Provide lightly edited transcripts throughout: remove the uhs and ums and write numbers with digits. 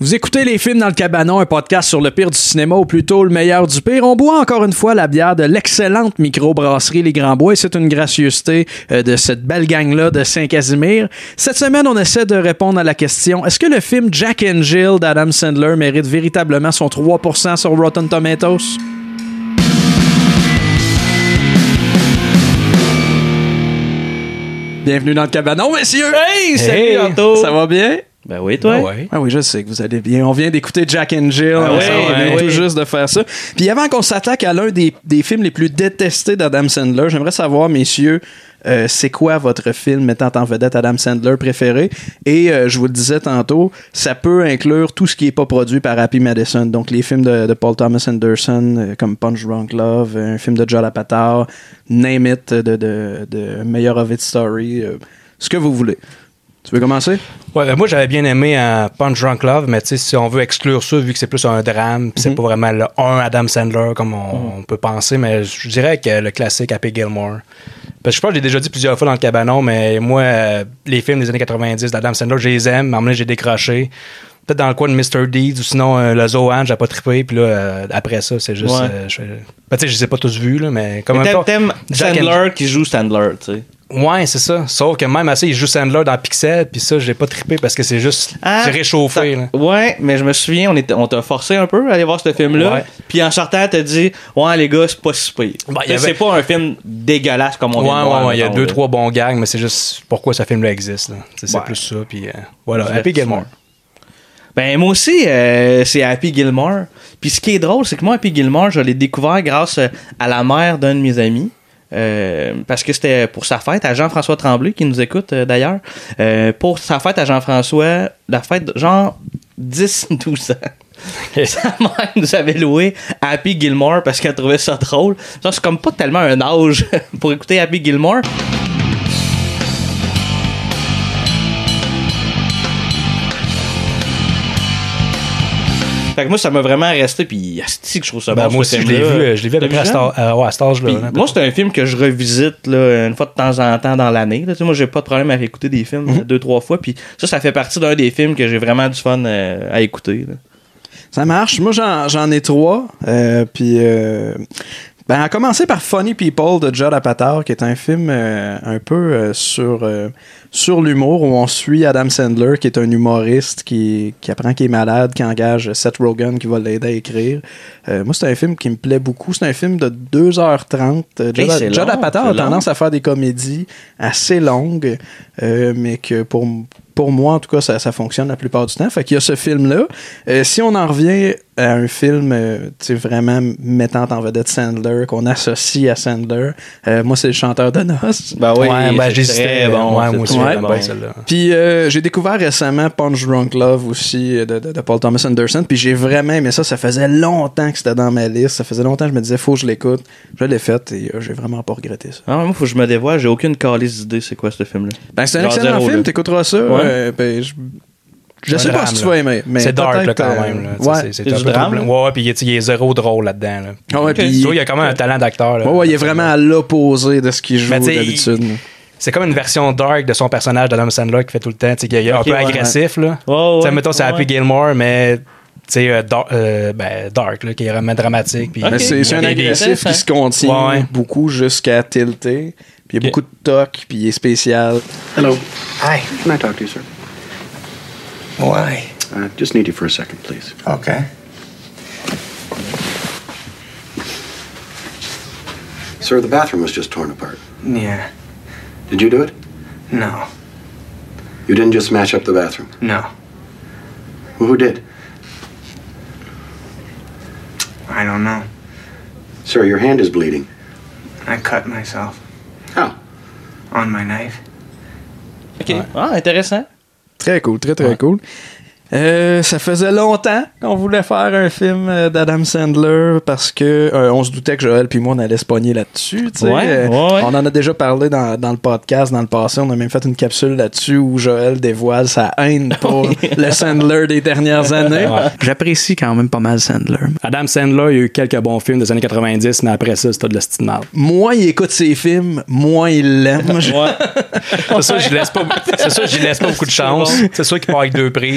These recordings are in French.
Vous écoutez Les Films dans le Cabanon, un podcast sur le pire du cinéma ou plutôt le meilleur du pire. On boit encore une fois la bière de l'excellente microbrasserie Les Grands Bois et c'est une gracieuseté de cette belle gang-là de Saint-Casimir. Cette semaine, on essaie de répondre à la question: est-ce que le film Jack and Jill d'Adam Sandler mérite véritablement son 3% sur Rotten Tomatoes? Bienvenue dans le Cabanon, messieurs! Hey, salut Anto! Ça va bien? Ben oui, toi? Ah oui, je sais que vous allez bien. On vient d'écouter Jack and Jill. Ah on vient tout juste de faire ça. Puis avant qu'on s'attaque à l'un des films les plus détestés d'Adam Sandler, j'aimerais savoir, messieurs, c'est quoi votre film mettant en vedette Adam Sandler préféré? Et je vous le disais tantôt, ça peut inclure tout ce qui n'est pas produit par Happy Madison. Donc les films de Paul Thomas Anderson, comme Punch Drunk Love, un film de Judd Apatow, Name It, de Meyerowitz Story, ce que vous voulez. Tu veux commencer? Ouais, moi j'avais bien aimé Punch Drunk Love, mais tu sais, si on veut exclure ça, vu que c'est plus un drame, puis c'est pas vraiment le Adam Sandler comme on peut penser, mais je dirais que le classique Happy Gilmore. Parce que je pense que j'ai déjà dit plusieurs fois dans le cabanon, mais moi, les films des années 90 d'Adam Sandler, je les aime, mais à un moment donné, j'ai décroché. Peut-être dans le coin de Mr. Deeds ou sinon le Zohan, j'ai pas trippé, puis là, après ça, c'est juste. Tu sais, je les ai pas tous vus, là, mais comme même t'aimes Sandler qui joue Sandler, tu sais. Ouais, c'est ça. Sauf que même assez, il joue Sandler dans Pixel, puis ça, j'ai pas trippé parce que c'est juste. C'est réchauffé, là. Ouais, mais je me souviens, on t'a forcé un peu à aller voir ce film-là. Ouais. Puis en sortant, t'as dit, ouais, les gars, c'est pas si pire. C'est pas un film dégueulasse comme on vient de voir. Ouais, il y a 2-3 bons gags, mais c'est juste pourquoi ce film-là existe, là. C'est plus ça, puis voilà. Happy Gilmore. Ben moi aussi, c'est Happy Gilmore. Puis ce qui est drôle, c'est que moi, Happy Gilmore, je l'ai découvert grâce à la mère d'un de mes amis. Parce que c'était pour sa fête à Jean-François Tremblay, qui nous écoute d'ailleurs. Pour sa fête à Jean-François, la fête genre 10-12 ans. Sa mère nous avait loué Happy Gilmore parce qu'elle trouvait ça drôle. Ça, c'est comme pas tellement un âge pour écouter Happy Gilmore. Fait que moi, ça m'a vraiment resté, puis asti que je trouve ça bon. Moi aussi, je l'ai vu à peu près à cet âge-là. Moi, c'est un film que je revisite là, une fois de temps en temps dans l'année. Là. Moi, j'ai pas de problème à réécouter des films 2-3 fois, puis ça fait partie d'un des films que j'ai vraiment du fun à écouter. Là. Ça marche. Moi, j'en ai 3. Puis... à commencer par Funny People de Judd Apatow, qui est un film un peu sur l'humour, où on suit Adam Sandler, qui est un humoriste qui apprend qu'il est malade, qui engage Seth Rogen qui va l'aider à écrire. Moi, c'est un film qui me plaît beaucoup. C'est un film de 2h30. Judd Apatow a tendance à faire des comédies assez longues, mais que pour moi, en tout cas, ça fonctionne la plupart du temps. Fait qu'il y a ce film-là. Si on en revient à un film vraiment mettant en vedette Sandler, qu'on associe à Sandler, moi, c'est Le Chanteur de noces. Ben oui, j'hésitais. Bon, moi aussi, celle-là. Puis j'ai découvert récemment Punch Drunk Love aussi de Paul Thomas Anderson. Puis j'ai vraiment aimé ça. Ça faisait longtemps que c'était dans ma liste. Ça faisait longtemps que je me disais, faut que je l'écoute. Je l'ai fait et j'ai vraiment pas regretté ça. Moi, faut que je me dévoile. J'ai aucune calice d'idée c'est quoi ce film-là. Ben, c'est un excellent film. T'écouteras ça. Ouais. Je sais pas si tu vas aimer, mais c'est dark là, quand même. Là. C'est du drame. Ouais, puis il est zéro drôle là-dedans. Là. Ouais, puis il y a quand même un talent d'acteur. Là, il est vraiment à l'opposé de ce qu'il joue d'habitude. C'est comme une version dark de son personnage d'Adam Sandler qui fait tout le temps. Il est un peu agressif. Là. Mettons, c'est Happy Gilmore, mais dark, là, qui est vraiment dramatique. Puis, c'est un agressif qui se contient beaucoup jusqu'à tilter. Puis il y a beaucoup de toc, puis il est spécial. Hello. Hi. Can I talk to you, sir? Why? Just need you for a second, please. Okay. Sir, the bathroom was just torn apart. Yeah. Did you do it? No. You didn't just smash up the bathroom? No. Well, who did? I don't know. Sir, your hand is bleeding. I cut myself. How? On my knife. OK. Intéressant. Très cool, très cool. Ça faisait longtemps qu'on voulait faire un film d'Adam Sandler parce que on se doutait que Joël puis moi on allait se pogner là-dessus. On en a déjà parlé dans le podcast dans le passé. On a même fait une capsule là-dessus où Joël dévoile sa haine pour le Sandler des dernières années. J'apprécie quand même pas mal Sandler. Adam Sandler, il y a eu quelques bons films des années 90, mais après ça, c'était de la style de merde. Moins il écoute ses films, moins il l'aime. C'est ça, je laisse pas beaucoup de chance. C'est sûr qu'il part avec 2 prises. C'est les films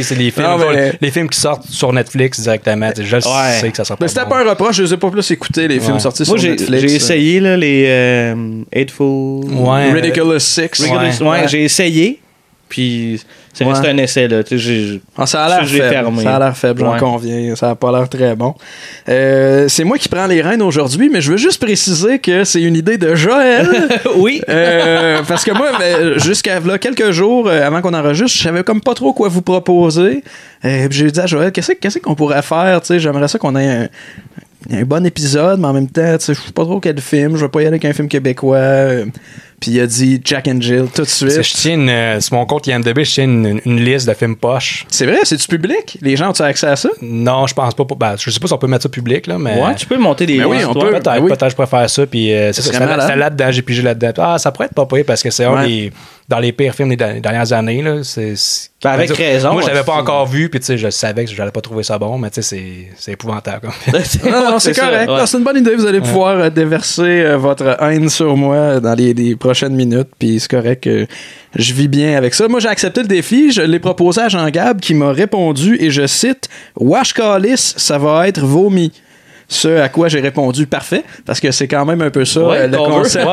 Non, mais- les films qui sortent sur Netflix directement, je sais que ça sera pas Mais c'était bon. pas un reproche, je les ai pas plus écoutés, les films sortis Moi, sur Netflix. j'ai essayé là, les Hateful... Ouais. Ridiculous Six. Ouais, j'ai essayé, puis c'est resté un essai, là. Tu sais, Ça a l'air j'ai faible. fermé. Ça a l'air faible, j'en Ouais. conviens. Ça a pas l'air très bon. C'est moi qui prends les rênes aujourd'hui, mais je veux juste préciser que c'est une idée de Joël. oui. Parce que moi, jusqu'à là, quelques jours avant qu'on enregistre, je savais comme pas trop quoi vous proposer. Puis j'ai dit à Joël, qu'est-ce qu'on pourrait faire? Tu sais, j'aimerais ça qu'on ait un bon épisode, mais en même temps, tu sais, je sais pas trop quel film. Je vais pas y aller avec un film québécois. Puis il a dit Jack and Jill tout de suite. Je tiens sur mon compte IMDb, je tiens une liste de films poches. C'est vrai, c'est-tu public? Les gens ont-tu accès à ça? Non, je pense pas. Ben, je sais pas si on peut mettre ça public, là, mais. Ouais, tu peux monter des Ben oui, listes, on toi. peut. Peut-être, Ben oui. peut-être je préfère ça. Puis c'est ça, serait malade. c'était là-dedans, j'ai pigé là-dedans. Ah, ça pourrait être pas pire parce que c'est un des dans les pires films des dernières années. Là, Ben, avec raison. Moi, je l'avais pas c'est- encore vu, puis tu sais, je savais que j'allais pas trouver ça bon, mais tu sais, c'est épouvantable. Comme film. Non, c'est correct. ça, Non, c'est une bonne idée. Vous allez pouvoir déverser votre haine sur moi dans les prochaines minutes. Puis c'est correct que je vis bien avec ça. Moi, j'ai accepté le défi. Je l'ai proposé à Jean-Gab qui m'a répondu et je cite « Wash Calice, ça va être vomi ». Ce à quoi j'ai répondu parfait, parce que c'est quand même un peu ça Ouais, le cover. concept.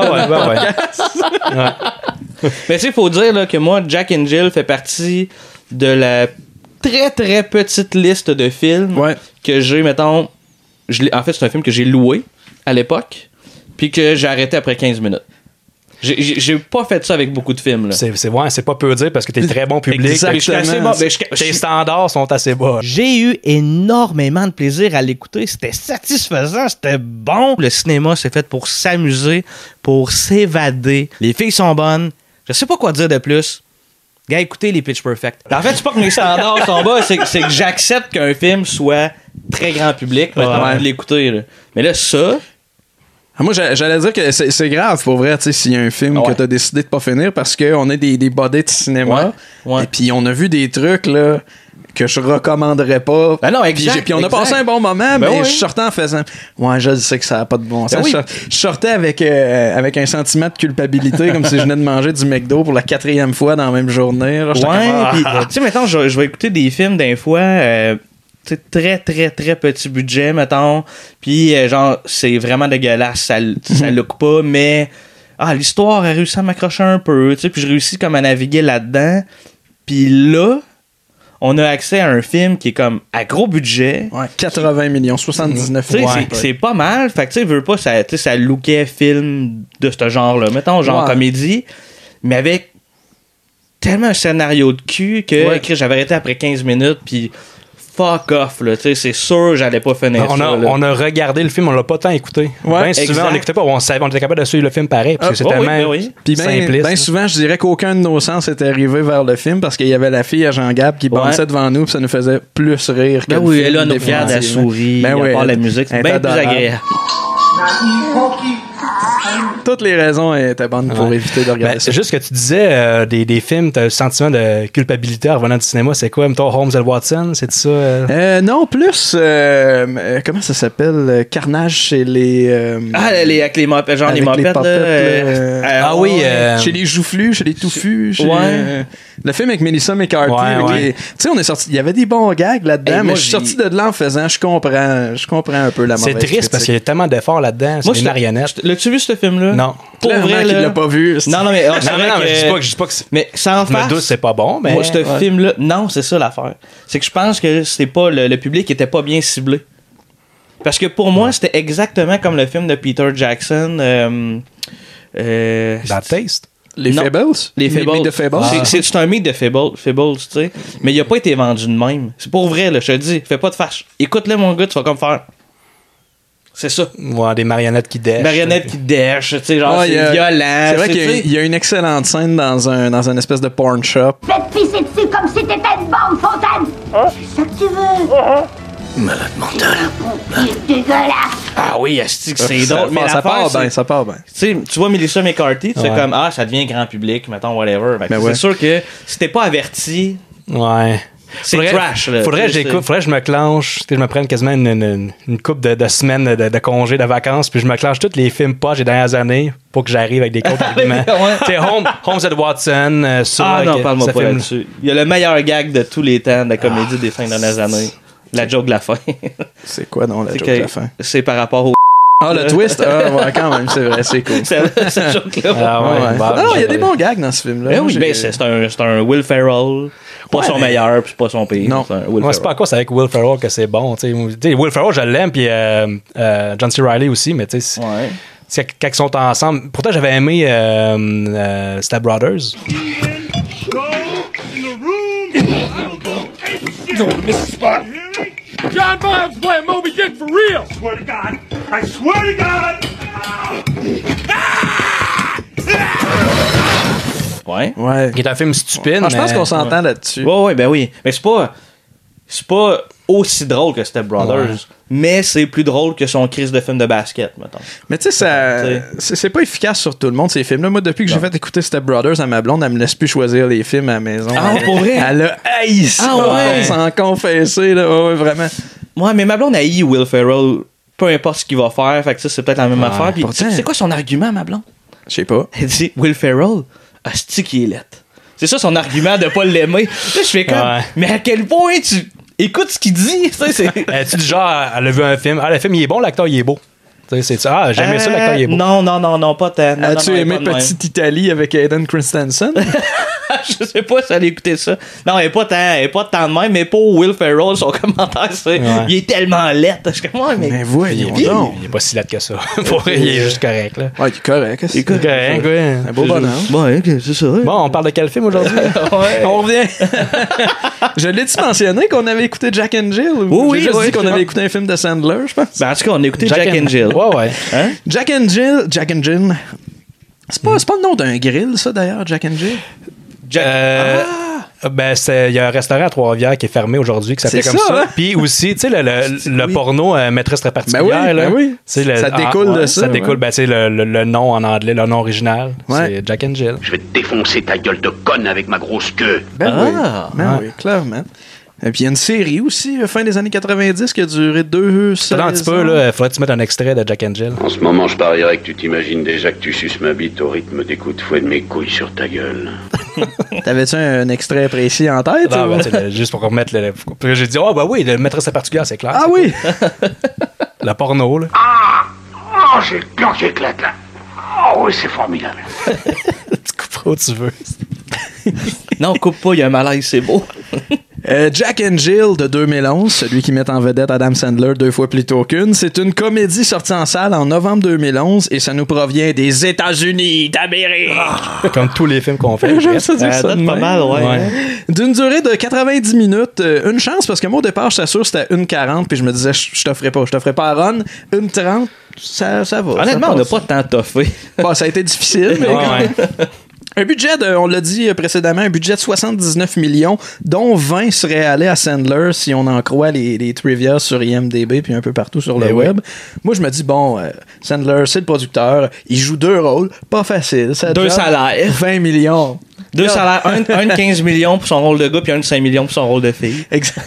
Ouais. Mais tu sais, il faut dire là, que moi, Jack and Jill fait partie de la très très petite liste de films Ouais. que j'ai, mettons. En fait, c'est un film que j'ai loué à l'époque, puis que j'ai arrêté après 15 minutes. J'ai pas fait ça avec beaucoup de films. Là. C'est pas peu dire parce que t'es très bon public. Exactement. Mais je suis assez bon, mais Tes standards sont assez bas. J'ai eu énormément de plaisir à l'écouter. C'était satisfaisant, c'était bon. Le cinéma, c'est fait pour s'amuser, pour s'évader. Les filles sont bonnes. Je sais pas quoi dire de plus. Gars, écoutez les Pitch Perfect. En fait, c'est pas que mes standards sont bas, c'est que j'accepte qu'un film soit très grand public maintenant de l'écouter. Là. Mais là, ça... Moi, j'allais dire que c'est grave pour vrai, tu sais, s'il y a un film que t'as décidé de pas finir parce qu'on est des bodies de cinéma. Ouais. Et puis on a vu des trucs, là, que je recommanderais pas. Ben non, exact. Puis on a exact. passé un bon moment, mais oui. je sortais en faisant. Ouais, je sais que ça a pas de bon sens. Ben oui. Je sortais avec un sentiment de culpabilité, comme si je venais de manger du McDo pour la 4e fois dans la même journée. Là. J'étais comme, Puis, tu sais, mettons, je vais écouter des films d'un fois, tu sais, très, très, très petit budget, mettons. Puis, genre, c'est vraiment dégueulasse. Ça look pas, mais l'histoire a réussi à m'accrocher un peu, tu sais, puis je réussis comme à naviguer là-dedans. Puis là, on a accès à un film qui est comme à gros budget. Ouais, 80 millions, 79 Tu sais, millions. c'est pas mal. Fait que tu sais, veux pas, ça lookait film de ce genre-là. Mettons, genre comédie, mais avec tellement un scénario de cul que j'avais arrêté après 15 minutes, puis fuck off, là. Tu sais, c'est sûr, j'allais pas finir ça. On a regardé le film, on l'a pas tant écouté. Ouais, Ben souvent, exact. on l'écoutait pas, on était capable de suivre le film pareil, parce que c'est tellement Puis simpliste. ben souvent, je dirais qu'aucun de nos sens était arrivé vers le film parce qu'il y avait la fille à Jean-Gab qui bondissait devant nous, puis ça nous faisait plus rire que Ben le oui, film, elle nous regarde, elle définitivement. sourit, Ben oui, à part la elle- musique, c'est elle bien est plus adorable. agréable. Toutes les raisons étaient bonnes pour éviter de regarder Ben, ça. juste que tu disais des films, t'as le sentiment de culpabilité en revenant du cinéma, c'est quoi, mettons Holmes and Watson, c'est ça? Non, plus comment ça s'appelle? Carnage chez les Avec les mopettes, genre avec les mopettes, là, Ah oui, chez les joufflus, chez les touffus, chez Ouais. le film avec Melissa McCarthy. Ouais, avec ouais. les- Tu sais, on est sorti, il y avait des bons gags là-dedans, Hey, mais moi, je suis j'ai- sorti de là en faisant, je comprends un peu la mauvaise C'est triste parce qu'il y critique. a tellement d'efforts là-dedans, c'est Moi, des je- marionnettes. L'as-tu vu ce film-là? Non. Pour Clairement vrai, qu'il là. l'a pas vu. Non, mais c'est Non, vrai non, mais que- je dis pas que Mais sans je me farce, doute c'est pas bon, mais moi, ce film-là, non, c'est ça l'affaire. C'est que je pense que c'est pas le public était pas bien ciblé. Parce que pour moi, c'était exactement comme le film de Peter Jackson. Bad Taste. Les Non. Fables? Les Fables. mythes de Fables? C'est un mythe de Fables, tu sais. Mais il a pas été vendu de même. C'est pour vrai, là, je te le dis. Fais pas de fâche. Écoute-le, mon gars, tu vas comme faire. C'est ça. Ouais, des marionnettes qui dèchent. Marionnette qui dèche, tu sais, genre, Ouais, c'est il y a- violent. C'est vrai tu qu'il y a- sais. il y a une excellente scène dans un espèce de porn shop. Faites pisser dessus comme si t'étais une bombe, Fontaine! C'est ça que tu veux? Malade mental. C'est dégueulasse! Ah oui, asti, c'est drôle. Mais ça l'affaire, part c'est- bien, ça part bien. Tu sais, tu vois Melissa McCarthy, tu fais Ouais. comme ça devient grand public, mettons whatever. Fait que Ben c'est ouais. sûr que si t'es pas averti, Ouais. C'est trash, là. Faudrait que j'écoute, faudrait que je me clenche, que je me prenne quasiment une couple de semaines de congés, de vacances, puis je me clenche tous les films poches des dernières années pour que j'arrive avec des contre-arguments. Tu sais, Holmes and Watson, ça. Non, parle-moi pas film... là-dessus. Il y a le meilleur gag de tous les temps de la comédie des 5 dernières années. La joke de la fin. C'est quoi, non, la joke de la fin? C'est par rapport au... Ah, le twist? Ah, ouais, quand même, c'est vrai, c'est cool. cette joke-là. Ah ouais, bah, non, il y a des bons gags dans ce film-là. Ben oui, ben c'est un Will Ferrell. Pas son meilleur, puis pas son pire. Non. C'est un Will c'est pas à cause avec Will Ferrell que c'est bon. T'sais, Will Ferrell, je l'aime, puis John C. Reilly aussi, mais tu sais, quand ils sont ensemble. Pourtant, j'avais aimé Step Brothers. John Bob's playing Moby Dick for real! I swear to God! I swear to God! Ouais. Ouais. Qui est un film stupide. Ah, je pense qu'on s'entend là-dessus. Ouais, ben oui. Mais c'est pas aussi drôle que Step Brothers, mais c'est plus drôle que son crise de film de basket, mettons. Mais tu sais, c'est pas efficace sur tout le monde, ces films-là. Moi, depuis que j'ai fait écouter Step Brothers à ma blonde, elle me laisse plus choisir les films à la maison. Ah, pour vrai? Elle a haï ça. Ah ouais? Sans confesser, là. Ouais, vraiment. Ouais, mais ma blonde haït Will Ferrell, peu importe ce qu'il va faire, fait que ça, c'est peut-être la même affaire. Puis, pourtant- c'est quoi son argument, ma blonde? Je sais pas. Elle dit, Will Ferrell, asti qui est laid. C'est ça son argument de pas l'aimer. Là, je fais comme, mais à quel point tu écoutes ce qu'il dit? Tu dis genre, elle a vu un film. Ah, le film, il est bon, l'acteur, il est beau. C'est ça. Ah, j'aimais ça, l'acteur, il est beau. Non, pas tant. Non, As-tu non, aimé pas de même. Petite Italie avec Hayden Christensen? Je sais pas si elle a écouté ça. Non, elle est pas tant de même, mais pour Will Ferrell, son commentaire, c'est il est tellement laid. Je suis comme, ouais, mais voyons Il donc. est pas si laid que ça. Pour vrai, il est juste correct, là. Ouais, il est correct. Il est correct, ouais. Un beau bonheur. ouais, c'est ça. Bon, on parle de quel film aujourd'hui? On revient. Je l'ai-tu mentionné qu'on avait écouté Jack and Jill? Oui, J'ai juste oui, dit qu'on c'est avait bon. écouté un film de Sandler, je pense. Ben, en tout cas, on a écouté Jack and Jill. Ouais. Hein? Jack and Jill. C'est pas le nom d'un grill, ça, d'ailleurs, Jack and Jill? Ben, il y a un restaurant à Trois-Rivières qui est fermé aujourd'hui qui s'appelait C'est comme ça, ça. hein? Puis aussi, tu sais, le Oui. porno maîtresse très particulière. Ben oui. Ça Ça découle de ça, Ça découle, ouais. ben, tu sais, le nom en anglais, le nom original, Ouais. c'est Jack and Jill. Je vais te défoncer ta gueule de conne avec ma grosse queue. Oui, clairement. Et puis il y a une série aussi, fin des années 90, qui a duré 2 Attends un petit peu, là, faudrait que tu mettes un extrait de Jack and Jill. En ce moment, je parierais que tu t'imagines déjà que tu suces ma bite au rythme des coups de fouet de mes couilles sur ta gueule. T'avais-tu un extrait précis en tête? Non, ou? ben, tu sais, juste pour remettre le. Puis là, j'ai dit, oh, ben oui, le maîtresse particulière, c'est clair. Ah oui! La porno, là. Oh, j'ai le plan qui éclate là. Oh oui, c'est formidable. Tu couperas où tu veux. Non, coupe pas, il y a un malaise, c'est beau. Jack and Jill de 2011, celui qui met en vedette Adam Sandler 2 fois plus tôt qu'une, c'est une comédie sortie en salle en novembre 2011 et ça nous provient des États-Unis d'Amérique. Comme tous les films qu'on fait. J'aime ça dire ça Donne de pas même. mal, ouais. D'une durée de 90 minutes, une chance parce que moi au départ je t'assure c'était 1,40 puis je me disais je t'offrais pas à Ron, 1,30 ça va. Honnêtement, on n'a pas tant toffé. Bon, ça a été difficile, mais Ouais. un budget on l'a dit précédemment, un budget de 79 millions, dont 20 seraient allés à Sandler si on en croit les trivia sur IMDb puis un peu partout sur le web. Moi, je me dis, bon, Sandler, c'est le producteur, il joue 2 rôles, pas facile. Ça 2 job, salaires. 20 millions. 2 salaires, un de 15 millions pour son rôle de gars, puis un de 5 millions pour son rôle de fille. Exact.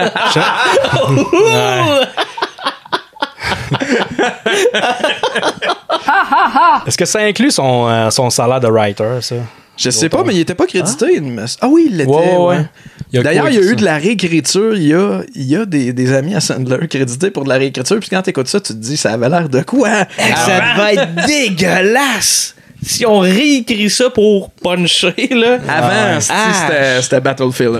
Est-ce que ça inclut son salaire de writer, ça? Je sais pas, mais il était pas crédité. Ah oui, il l'était. Ouais. D'ailleurs, il y a eu de la... la réécriture. Il y a des amis à Sandler crédités pour de la réécriture. Puis quand t'écoutes ça, tu te dis, ça avait l'air de quoi? Ça devait être dégueulasse! Si on réécrit ça pour puncher, là. Avant, c'était Battle Filler.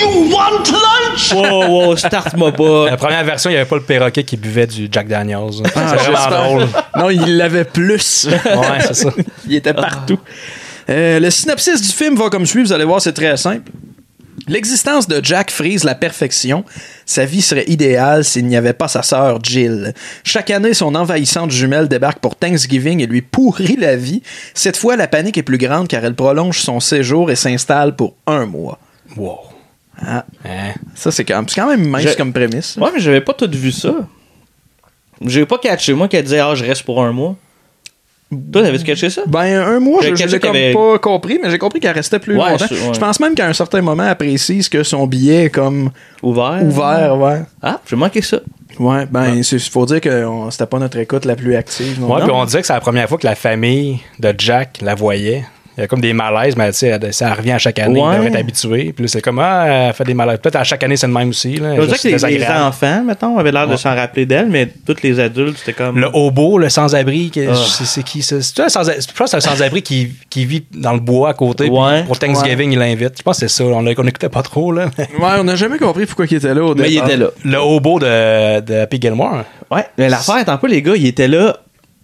Wow, start-moi pas. La première version, il n'y avait pas le perroquet qui buvait du Jack Daniels. C'est vraiment j'espère. drôle. Non, il l'avait plus. Ouais, c'est ça. Il était partout. Le synopsis du film va comme suit. Vous allez voir, c'est très simple. L'existence de Jack frise la perfection. Sa vie serait idéale s'il n'y avait pas sa sœur Jill. Chaque année, son envahissante jumelle débarque pour Thanksgiving et lui pourrit la vie. Cette fois, la panique est plus grande car elle prolonge son séjour et s'installe pour 1 mois. Wow. Ah. Hein? Ça, c'est quand même mince comme prémisse. Ouais, mais j'avais pas tout vu ça. J'ai pas catché, moi, qu'elle disait, je reste pour 1 mois. Toi, t'avais-tu caché ça? Ben, un mois, je J'avais l'ai comme qu'avait- pas compris, mais j'ai compris qu'elle restait plus Ouais, longtemps. ouais. Je pense même qu'à un certain moment, elle précise que son billet est comme Ouvert? ouais. Ah, j'ai manqué ça. Ouais, ben, il faut dire que c'était pas notre écoute la plus active. Non? Ouais, Non? puis on disait que c'est la première fois que la famille de Jack la voyait. Il y a comme des malaises, mais tu sais, ça revient à chaque année. Ouais. Ils devraient être habitués. Puis là, c'est comme, elle fait des malaises. Peut-être à chaque année, c'est le même aussi. Là, Je veux dire juste que les désagréable. enfants, mettons, avaient l'air de s'en rappeler d'elle, mais tous les adultes, c'était comme. Le hobo, le sans-abri, c'est qui ça? Je pense que c'est un sans-abri qui vit dans le bois à côté. Ouais. Puis pour Thanksgiving, il l'invite. Je pense que c'est ça. On n'écoutait pas trop. Là. Ouais, on n'a jamais compris pourquoi il était là au départ. Mais il était là. Le hobo de Happy Gilmore. Ouais, mais l'affaire est un peu, les gars, il était là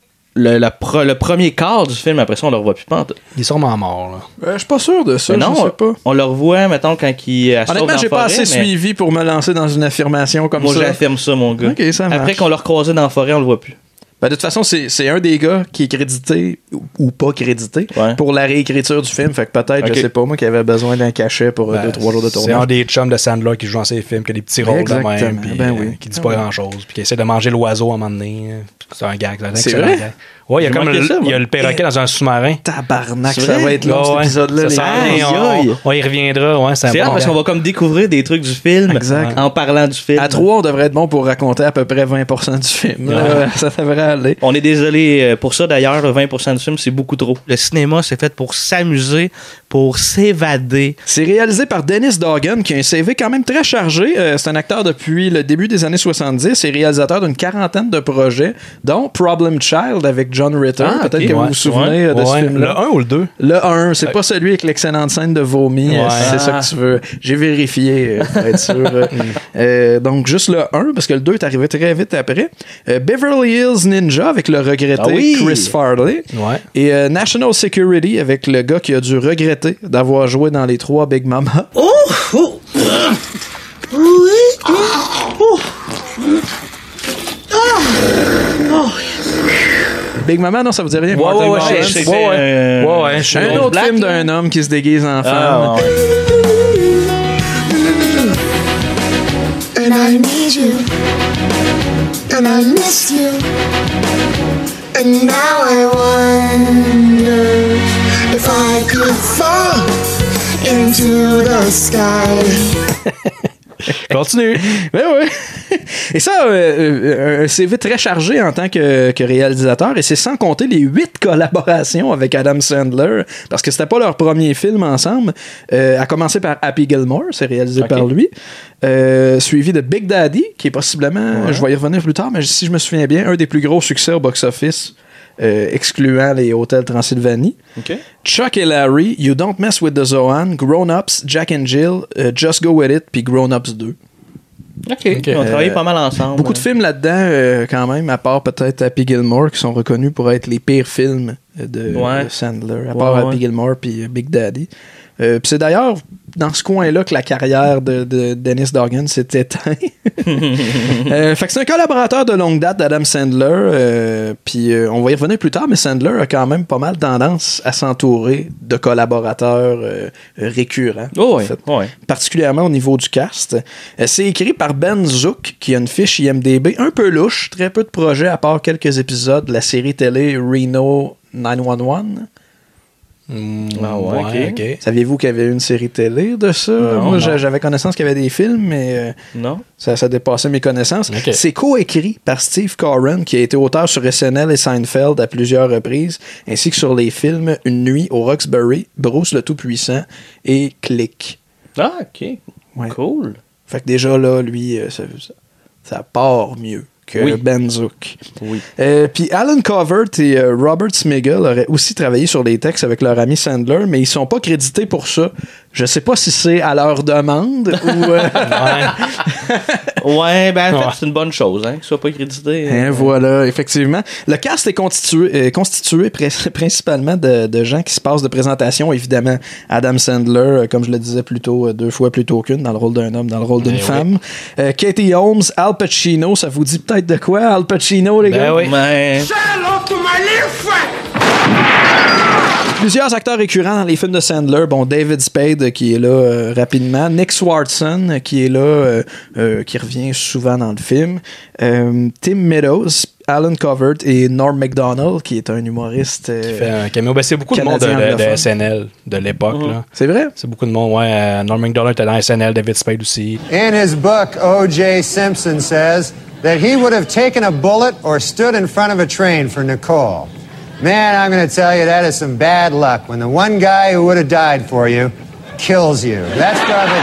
le premier quart du film, après ça, on le revoit plus pantoute. Il est sûrement mort. Là. Je suis pas sûr de ça, Mais non, je sais pas. on le revoit, mettons, quand il Honnêtement, j'ai pas assez suivi pour me lancer dans une affirmation comme Moi, ça. j'affirme ça, mon gars. Ok, ça marche. Après qu'on l'a recroisé dans la forêt, on le voit plus. Ben, de toute façon, c'est un des gars qui est crédité ou pas crédité pour la réécriture du film. Fait que peut-être, je sais pas, moi, qui avait besoin d'un cachet pour 2-3 jours de tournage. C'est un des chums de Sandler qui joue dans ses films, qui a des petits rôles de même, puis, oui. qui dit pas grand-chose, puis qui essaie de manger l'oiseau à un moment donné. C'est un gag. C'est vrai? Gag. Ouais, il y a comme il y a le perroquet dans un sous-marin. Tabarnak, C'est ça vrai? va être long, cet épisode-là. On y reviendra. Ouais, C'est rare parce qu'on va comme découvrir des trucs du film Exact. en parlant du film. À 3, on devrait être bon pour raconter à peu près 20% du film. Ça devrait aller. On est désolé pour ça d'ailleurs, le 20% du film, c'est beaucoup trop. Le cinéma, c'est fait pour s'amuser, pour s'évader. C'est réalisé par Dennis Duggan, qui a un CV quand même très chargé. C'est un acteur depuis le début des années 70 et réalisateur d'une quarantaine de projets, dont Problem Child avec John Ritter. Peut-être que vous vous souvenez de ce film-là. Le 1 ou le 2? Le 1, c'est pas celui avec l'excellente scène de vomi. C'est ça que tu veux. J'ai vérifié pour être sûr. Donc, juste le 1, parce que le 2 est arrivé très vite après. Beverly Hills Ninja avec le regretté Chris Farley. Ouais. Et National Security avec le gars qui a dû regretter d'avoir joué dans les 3 Big Mama. Big Mama, non, ça vous dit rien? Martin Lawrence? C'est un autre film d'un homme qui se déguise en femme. And I need you, and I miss you, and now I wonder if I could fall into the sky. Continue. Ben oui. Et ça, un CV très chargé en tant que réalisateur, et c'est sans compter les 8 collaborations avec Adam Sandler, parce que c'était pas leur premier film ensemble. À commencer par Happy Gilmore, c'est réalisé par lui. Suivi de Big Daddy, qui est possiblement, je vais y revenir plus tard, mais si je me souviens bien, un des plus gros succès au box-office, excluant les Hôtels Transylvanie. Chuck et Larry, You Don't Mess with the Zohan, Grown Ups, Jack and Jill, Just Go With It, puis Grown Ups 2. On a travaillé pas mal ensemble. Beaucoup de films là-dedans, quand même, à part peut-être Happy Gilmore, qui sont reconnus pour être les pires films de Sandler, à part Happy Gilmore puis Big Daddy. Puis c'est d'ailleurs dans ce coin-là que la carrière de Dennis Duggan s'est éteinte. Fait que c'est un collaborateur de longue date d'Adam Sandler. Puis on va y revenir plus tard, mais Sandler a quand même pas mal tendance à s'entourer de collaborateurs récurrents. En fait. Particulièrement au niveau du cast. C'est écrit par Ben Zook, qui a une fiche IMDb un peu louche, très peu de projets à part quelques épisodes de la série télé Reno 911. Okay. Saviez-vous qu'il y avait une série télé de ça? Moi, j'avais connaissance qu'il y avait des films, mais ça dépassait mes connaissances. C'est coécrit par Steve Coren, qui a été auteur sur SNL et Seinfeld à plusieurs reprises, ainsi que sur les films Une nuit au Roxbury, Bruce le Tout-Puissant et Click. Ah, ok. Ouais. Cool. Fait que déjà là, lui, ça part mieux que Ben Zook. Puis Alan Covert et Robert Smigel auraient aussi travaillé sur des textes avec leur ami Sandler, mais ils sont pas crédités pour ça. Je sais pas si c'est à leur demande ou... En fait, c'est une bonne chose, hein, qu'ils soient pas crédités. Voilà, effectivement. Le cast est constitué principalement de gens qui se passent de présentation. Évidemment, Adam Sandler, comme je le disais plus tôt, 2 fois plutôt qu'une, dans le rôle d'un homme, dans le rôle d'une femme. Katie Holmes, Al Pacino, ça vous dit peut-être de quoi, Al Pacino, les gars? Oui. Say hello to my little friend! Plusieurs acteurs récurrents dans les films de Sandler. Bon, David Spade qui est là rapidement. Nick Swardson qui est là, qui revient souvent dans le film. Tim Meadows, Alan Covert et Norm Macdonald qui est un humoriste qui fait un cameo. Ben, c'est beaucoup de monde de SNL de l'époque. Là. C'est vrai? C'est beaucoup de monde, ouais. Norm Macdonald était dans SNL, David Spade aussi. In his book, O.J. Simpson says that he would have taken a bullet or stood in front of a train for Nicole. Man, I'm going to tell you, that is some bad luck when the one guy who would have died for you kills you. That's probably...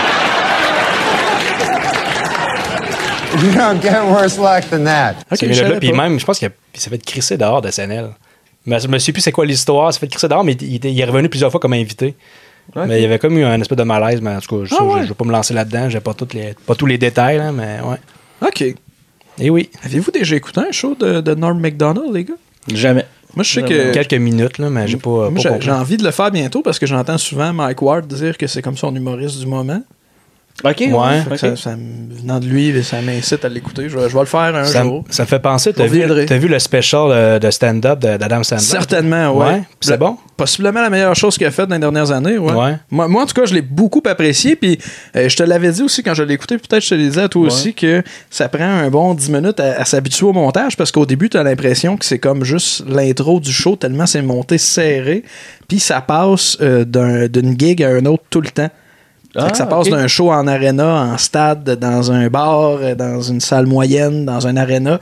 You don't get worse luck than that. Okay, puis même, je pense qu'il s'est fait crisser dehors de SNL. Mais je me souviens plus c'est quoi l'histoire. Il s'est fait crisser dehors, mais il est revenu plusieurs fois comme invité. Okay. Mais il y avait comme eu un espèce de malaise, mais en tout cas, je vais pas me lancer là-dedans. J'ai pas tous les détails, là, mais ouais. OK. Et oui. Avez-vous déjà écouté un show de Norm Macdonald, les gars? Jamais. Moi, je sais que... Quelques minutes, là, mais j'ai pas j'ai envie de le faire bientôt parce que j'entends souvent Mike Ward dire que c'est comme son humoriste du moment. OK, ouais. Okay. Ça venant de lui, ça m'incite à l'écouter. Je vais le faire un jour. Ça me fait penser, t'as vu le special de stand-up d'Adam Sandler? Certainement, ouais. C'est bon? Possiblement la meilleure chose qu'il a faite dans les dernières années, ouais. Moi, en tout cas, je l'ai beaucoup apprécié, puis je te l'avais dit aussi quand je l'ai écouté, peut-être je te l'ai dit à toi aussi, que ça prend un bon 10 minutes à s'habituer au montage, parce qu'au début, t'as l'impression que c'est comme juste l'intro du show, tellement c'est monté serré, puis ça passe d'une gig à un autre tout le temps. Ça passe d'un show en aréna, en stade, dans un bar, dans une salle moyenne, dans un aréna,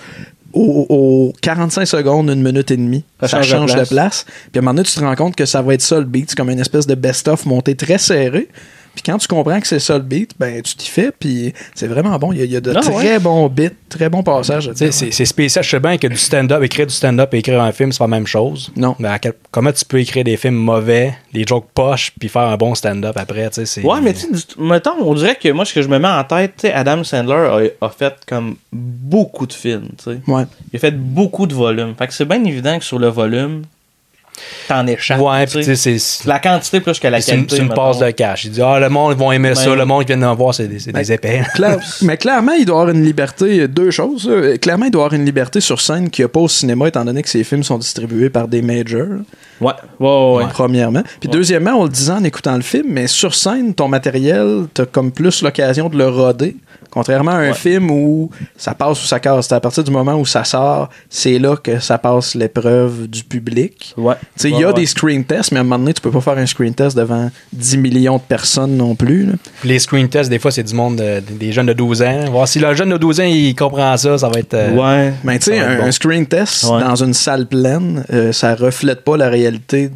aux 45 secondes, 1 minute et demie. Ça change de place. Puis à un moment donné, tu te rends compte que ça va être ça le beat. C'est comme une espèce de best-of monté très serré. Puis quand tu comprends que c'est ça le beat, ben tu t'y fais, puis c'est vraiment bon. Il y a de très bons beats, très bons passages. C'est spécial. Je sais bien que du stand-up, écrire du stand-up et écrire un film, c'est pas la même chose. Non. Mais comment tu peux écrire des films mauvais, des jokes poches, puis faire un bon stand-up après, tu sais, Ouais, mais tu sais, mettons, on dirait que moi, ce que je me mets en tête, tu sais, Adam Sandler a fait comme beaucoup de films, tu sais. Ouais. Il a fait beaucoup de volumes. Fait que c'est bien évident que sur le volume, t'en échappes. Ouais, puis c'est la quantité plus que la qualité. C'est une passe de cash. Il dit, le monde, ils vont aimer ça. Le monde qui vient d'en voir, c'est des épais. Mais clairement, il doit avoir une liberté. Deux choses. Clairement, il doit avoir une liberté sur scène qu'il n'y a pas au cinéma, étant donné que ses films sont distribués par des majors. Ouais. Premièrement. Puis deuxièmement, on le disait en écoutant le film, mais sur scène, ton matériel, t'as comme plus l'occasion de le roder. Contrairement à un film où ça passe ou ça casse. C'est à partir du moment où ça sort, c'est là que ça passe l'épreuve du public. Ouais. Il y a des screen tests, mais à un moment donné, tu peux pas faire un screen test devant 10 millions de personnes non plus. Là. Les screen tests, des fois, c'est du monde, des jeunes de 12 ans. Voir si le jeune de 12 ans, il comprend ça va être... ouais. Mais tu sais, un screen test dans une salle pleine, ça reflète pas la réalité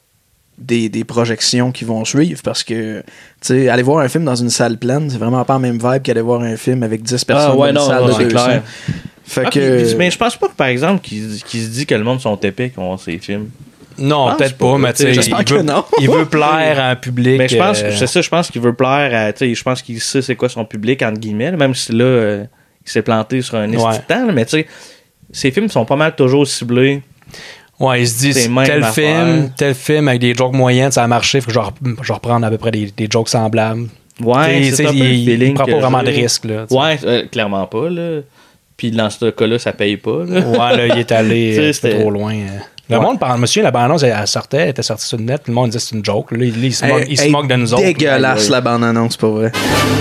des projections qui vont suivre, parce que tu sais, aller voir un film dans une salle pleine, c'est vraiment pas la même vibe qu'aller voir un film avec 10 personnes dans une salle de 200. Fait que... Mais je pense pas, par exemple, qu'il se dit que le monde sont épais qui ont ces films. Non, peut-être pas, mais tu sais, il veut plaire à un public. Mais je pense que c'est ça, je pense qu'il veut plaire à, tu sais, je pense qu'il sait c'est quoi son public, entre guillemets, même si là, il s'est planté sur un temps, mais tu sais, ces films sont pas mal toujours ciblés. Ouais, il se dit, tel film avec des jokes moyennes, ça a marché, faut que je reprendre à peu près des jokes semblables. Ouais, c'est un peu le feeling. Il prend pas vraiment de risque, là. Ouais, clairement pas, là. Puis dans ce cas-là, ça paye pas, là. Ouais, là, il est allé trop loin. Le monde parle, monsieur, la bande-annonce, elle était sortie sur le net, le monde disait c'est une joke. Là, il se moque de nous autres. Dégueulasse, la bande-annonce, pour vrai.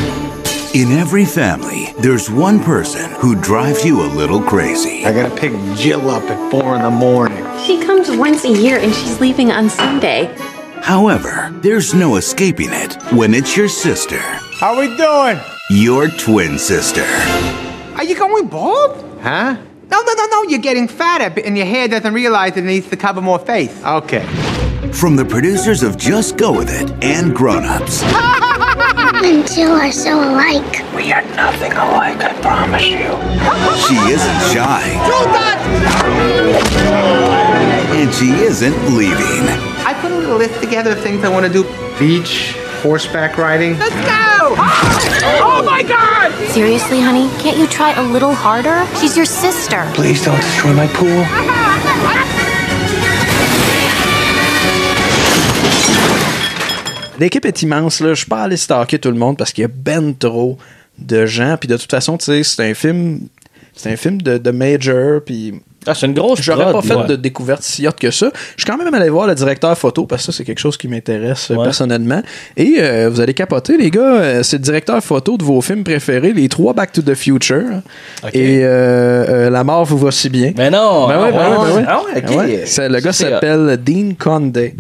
In every family, there's one person who drives you a little crazy. I gotta pick Jill up at 4 a.m. She comes once a year and she's leaving on Sunday. However, there's no escaping it when it's your sister. How we doing? Your twin sister. Are you going bald? Huh? No. You're getting fatter and your hair doesn't realize it needs to cover more face. Okay. From the producers of Just Go With It and Grown Ups. And Jill are so alike. We are nothing alike, I promise you. She isn't shy. Do that! And she isn't leaving. I put a little list together of things I want to do. Beach, horseback riding. Let's go! Oh my God! Seriously, honey? Can't you try a little harder? She's your sister. Please don't destroy my pool. L'équipe est immense, là. Je suis pas allé stalker tout le monde parce qu'il y a ben trop de gens. Puis de toute façon, tu sais, c'est un film de major. Puis Ah, c'est une grosse J'aurais prod, pas fait ouais. de découverte si hot que ça. Je suis quand même allé voir le directeur photo parce que ça, c'est quelque chose qui m'intéresse personnellement. Et vous allez capoter, les gars. C'est le directeur photo de vos films préférés, les 3 Back to the Future. Et La mort vous va si bien. Mais non! Ben ouais. Ah ouais, ok. Ouais. Le gars s'appelle Dean Condé.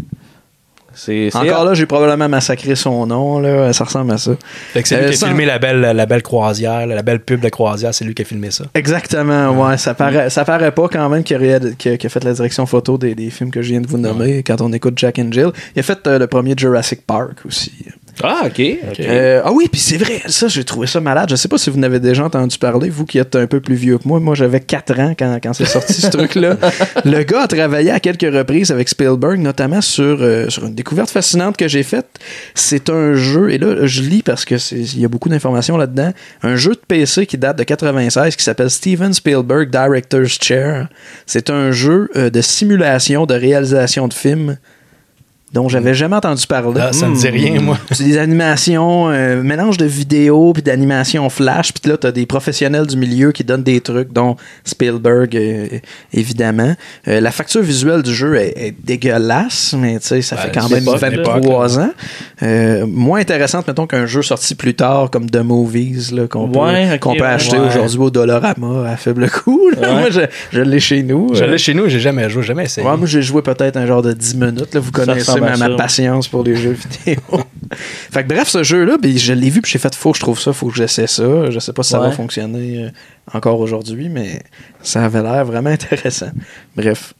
Encore là, j'ai probablement massacré son nom. Là. Ça ressemble à ça. Fait que c'est lui qui a filmé la belle croisière, la belle pub de croisière, c'est lui qui a filmé ça. Exactement, ouais. Ça paraît pas quand même qu'il a fait la direction photo des films que je viens de vous nommer quand on écoute Jack and Jill. Il a fait le premier Jurassic Park aussi. Ah, ok. Ah oui, puis c'est vrai, ça, j'ai trouvé ça malade. Je sais pas si vous en avez déjà entendu parler, vous qui êtes un peu plus vieux que moi. Moi, j'avais 4 ans quand c'est sorti ce truc-là. Le gars a travaillé à quelques reprises avec Spielberg, notamment sur une découverte fascinante que j'ai faite. C'est un jeu, et là, je lis parce que il y a beaucoup d'informations là-dedans. Un jeu de PC qui date de 96 qui s'appelle Steven Spielberg Director's Chair. C'est un jeu de simulation de réalisation de films dont j'avais jamais entendu parler. Ah, ça me dit rien, moi. C'est des animations, mélange de vidéos puis d'animations flash, puis là, t'as des professionnels du milieu qui donnent des trucs, dont Spielberg, évidemment. La facture visuelle du jeu est dégueulasse, mais tu sais, ça fait quand même 23 ans. Moins intéressante, mettons, qu'un jeu sorti plus tard, comme The Movies, là, qu'on peut acheter aujourd'hui au Dollarama à faible coût. Là. Moi, je l'ai chez nous. Je l'ai chez nous, j'ai jamais joué, jamais essayé. Ouais, moi, j'ai joué peut-être un genre de 10 minutes. Là, vous connaissez ma patience pour les jeux vidéo. Fait que bref, ce jeu-là, ben, je l'ai vu puis j'ai fait je trouve ça, faut que j'essaie ça. Je sais pas si ça va fonctionner encore aujourd'hui, mais ça avait l'air vraiment intéressant. Bref.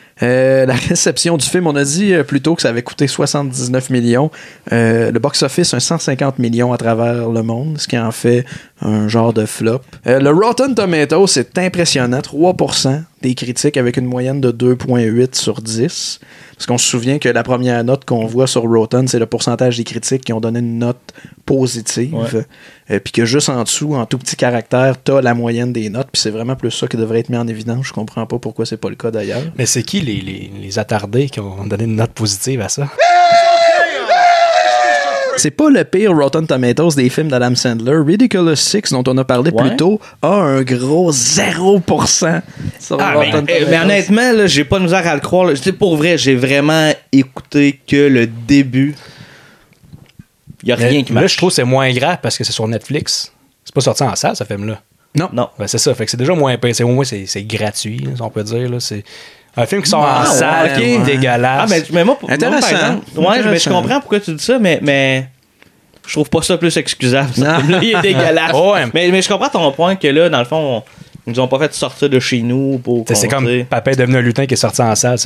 La réception du film, on a dit plus tôt que ça avait coûté 79 millions. Le box-office, un 150 millions à travers le monde, ce qui en fait un genre de flop. Le Rotten Tomatoes, c'est impressionnant. 3% des critiques avec une moyenne de 2,8 sur 10. Parce qu'on se souvient que la première note qu'on voit sur Rotten, c'est le pourcentage des critiques qui ont donné une note positive. Puis que juste en dessous, en tout petit caractère, t'as la moyenne des notes. Puis c'est vraiment plus ça qui devrait être mis en évidence. Je comprends pas pourquoi c'est pas le cas d'ailleurs. Mais c'est qui les attardés qui ont donné une note positive à ça? C'est pas le pire Rotten Tomatoes des films d'Adam Sandler. Ridiculous Six, dont on a parlé plus tôt, a un gros 0% sur Rotten Tomatoes. Mais honnêtement, là, j'ai pas de misère à le croire. Pour vrai, j'ai vraiment écouté que le début. Il y a rien qui marche. Là, je trouve que c'est moins grave parce que c'est sur Netflix. C'est pas sorti en salle, ce film-là. Non. Ben, c'est ça. Fait que c'est déjà moins pire. Au moins, c'est gratuit, là, si on peut dire. Là. C'est un film qui sort en salle, dégueulasse. Ah, mais moi, intéressant. Mais je comprends pourquoi tu dis ça, mais je trouve pas ça plus excusable. Là, il est dégueulasse. Mais je comprends ton point que là, dans le fond, ils nous ont pas fait sortir de chez nous pour. C'est comme Papa est devenu un lutin qui est sorti en salle.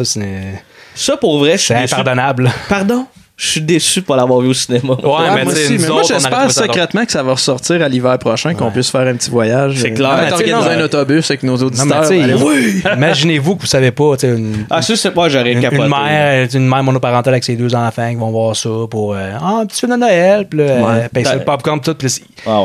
Ça, pour vrai, c'est impardonnable. Pardon? Je suis déçu de pas l'avoir vu au cinéma. Moi, j'espère secrètement que ça va ressortir à l'hiver prochain, qu'on puisse faire un petit voyage. C'est clair. Dans un autobus avec nos auditeurs. Imaginez-vous que vous savez pas. Je sais pas, j'aurais capoté. Une mère monoparentale avec ses 2 enfants qui vont voir ça pour un petit film de Noël, puis paye ça le popcorn, tout. Puis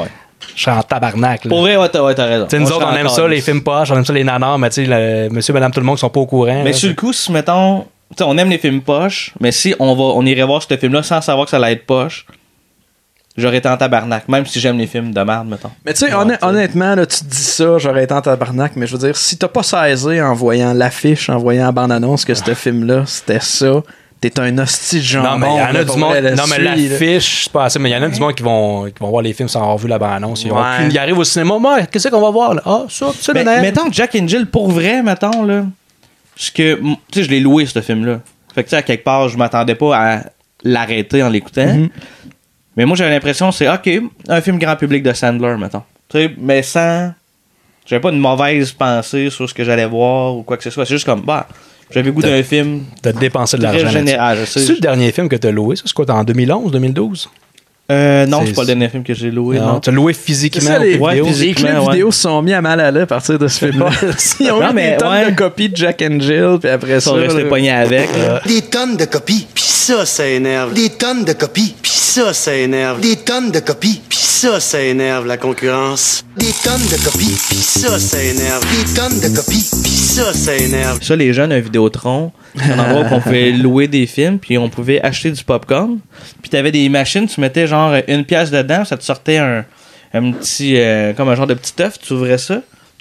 je serais en tabarnak. Là. Pour vrai, t'as raison. Nous autres, on aime ça, les films poches, on aime ça, les nanars, mais monsieur, madame, tout le monde qui sont pas au courant. Mais sur le coup, si mettons. T'sais, on aime les films poches, mais si on irait voir ce film-là sans savoir que ça allait être poche, j'aurais été en tabarnak, même si j'aime les films de merde, mettons. Mais tu sais, honnêtement, là, tu te dis ça, j'aurais été en tabarnak, mais je veux dire, si t'as pas saisi en voyant l'affiche, en voyant la bande-annonce que ce film-là, c'était ça, t'es un hostie de jambon. Non, mais il y en a du monde. Non, mais l'affiche, c'est pas assez, mais il y en a du monde qui vont voir les films sans avoir vu la bande-annonce. Ils arrivent au cinéma, mais qu'est-ce qu'on va voir, là? Ah, ça, tu sais, mettons Jack and Jill, pour vrai, mettons, là. Parce que, tu sais, je l'ai loué, ce film-là. Fait que, tu sais, à quelque part, je m'attendais pas à l'arrêter en l'écoutant. Mais moi, j'avais l'impression, c'est, OK, un film grand public de Sandler, mettons. Tu sais, mais sans. J'avais pas une mauvaise pensée sur ce que j'allais voir ou quoi que ce soit. C'est juste comme, j'avais goût d'un film. T'as dépensé de l'argent. C'est le dernier film que t'as loué, ça? C'est quoi, en 2011, 2012? Non, c'est pas le dernier film que j'ai loué. Non. Tu as loué physiquement les clubs vidéo se sont mis à mal aller à partir de ce film-là. Ils ont mis des tonnes de copies de Jack and Jill, puis après ça... Ils sont restés pognés avec. Des tonnes de copies, puis ça énerve. Des tonnes de copies, puis ça énerve. Des tonnes de copies, puis ça énerve la concurrence. Des tonnes de copies, puis ça énerve. Des tonnes de copies, puis ça énerve. Ça, les jeunes à Vidéotron, c'est un endroit où on pouvait louer des films, puis on pouvait acheter du popcorn. Puis t'avais des machines, tu mettais genre 1 pièce dedans, ça te sortait un petit, comme un genre de petit œuf, tu ouvrais ça.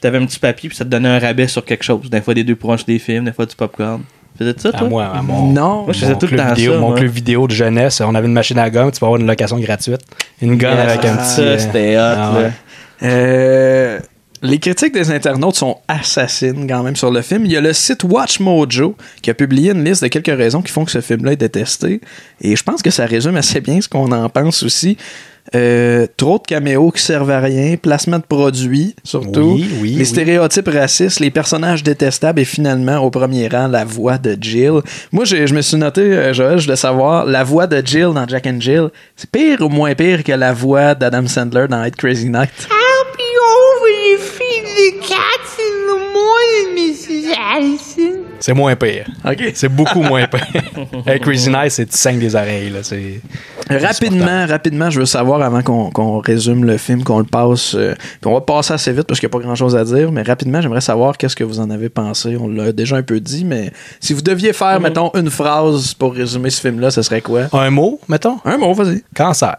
t'avais un petit papier, puis ça te donnait un rabais sur quelque chose. Des fois, des 2 pour 1 sur des films, des fois, du popcorn. Tu faisais ça, toi? Non. Moi, je faisais tout le temps vidéo, ça. Mon club vidéo de jeunesse, on avait une machine à gomme, tu peux avoir une location gratuite. Une gomme avec un petit... Ça, c'était hot, ouais. Les critiques des internautes sont assassines quand même sur le film. Il y a le site Watch Mojo qui a publié une liste de quelques raisons qui font que ce film-là est détesté. Et je pense que ça résume assez bien ce qu'on en pense aussi. Trop de caméos qui servent à rien, placement de produits surtout, les stéréotypes racistes, les personnages détestables et finalement au premier rang la voix de Jill. Moi je me suis noté, Joël, je voulais savoir, la voix de Jill dans Jack and Jill, c'est pire ou moins pire que la voix d'Adam Sandler dans Eight Crazy Night? I'll be over to feed the cats in the morning, Mrs. Addison. C'est moins pire. Okay. C'est beaucoup moins pire. Hey, Crazy Night, c'est tu saignes des oreilles. Là. C'est Rapidement, je veux savoir avant qu'on résume le film, qu'on le passe. Puis on va passer assez vite parce qu'il n'y a pas grand-chose à dire, mais rapidement, j'aimerais savoir qu'est-ce que vous en avez pensé. On l'a déjà un peu dit, mais si vous deviez faire, mettons, une phrase pour résumer ce film-là, ce serait quoi? Un mot, mettons? Un mot, vas-y. Cancer.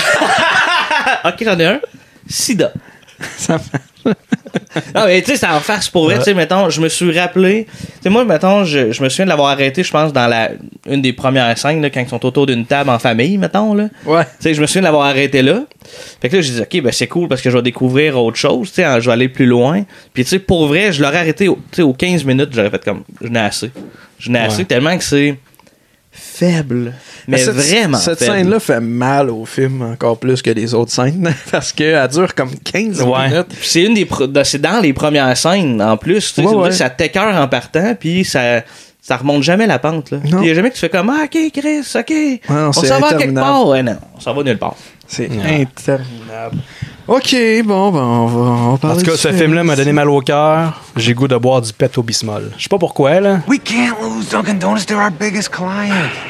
Ok, j'en ai un. Sida. Ça Non, mais tu sais, ça en face pour vrai. Tu sais, mettons, je me suis rappelé. Tu sais, moi, mettons, je me souviens de l'avoir arrêté, je pense, dans une des premières scènes, là, quand ils sont autour d'une table en famille, mettons, là. Ouais. Tu sais, je me souviens de l'avoir arrêté là. Fait que là, j'ai dit, ok, ben, c'est cool parce que je vais découvrir autre chose, tu sais, je vais aller plus loin. Puis, tu sais, pour vrai, je l'aurais arrêté, tu sais, aux 15 minutes, j'aurais fait comme, je n'ai assez. Je n'ai assez tellement que c'est faible. Mais vraiment cette faible. scène-là fait mal au film encore plus que les autres scènes parce qu'elle dure comme 15 minutes. Puis c'est dans les premières scènes en plus. Tu sais, ça t'écœure en partant, puis ça remonte jamais la pente. Là. Il y a jamais que tu fais comme ok Chris, ok, non, on s'en va quelque part. Ouais, non, on s'en va nulle part. C'est interminable. Ok, bon, on va parler. En tout cas, ce film-là m'a donné mal au cœur. J'ai goût de boire du pet au bismol. Je sais pas pourquoi, là. We can't lose Dunkin' Donuts. They're our biggest client.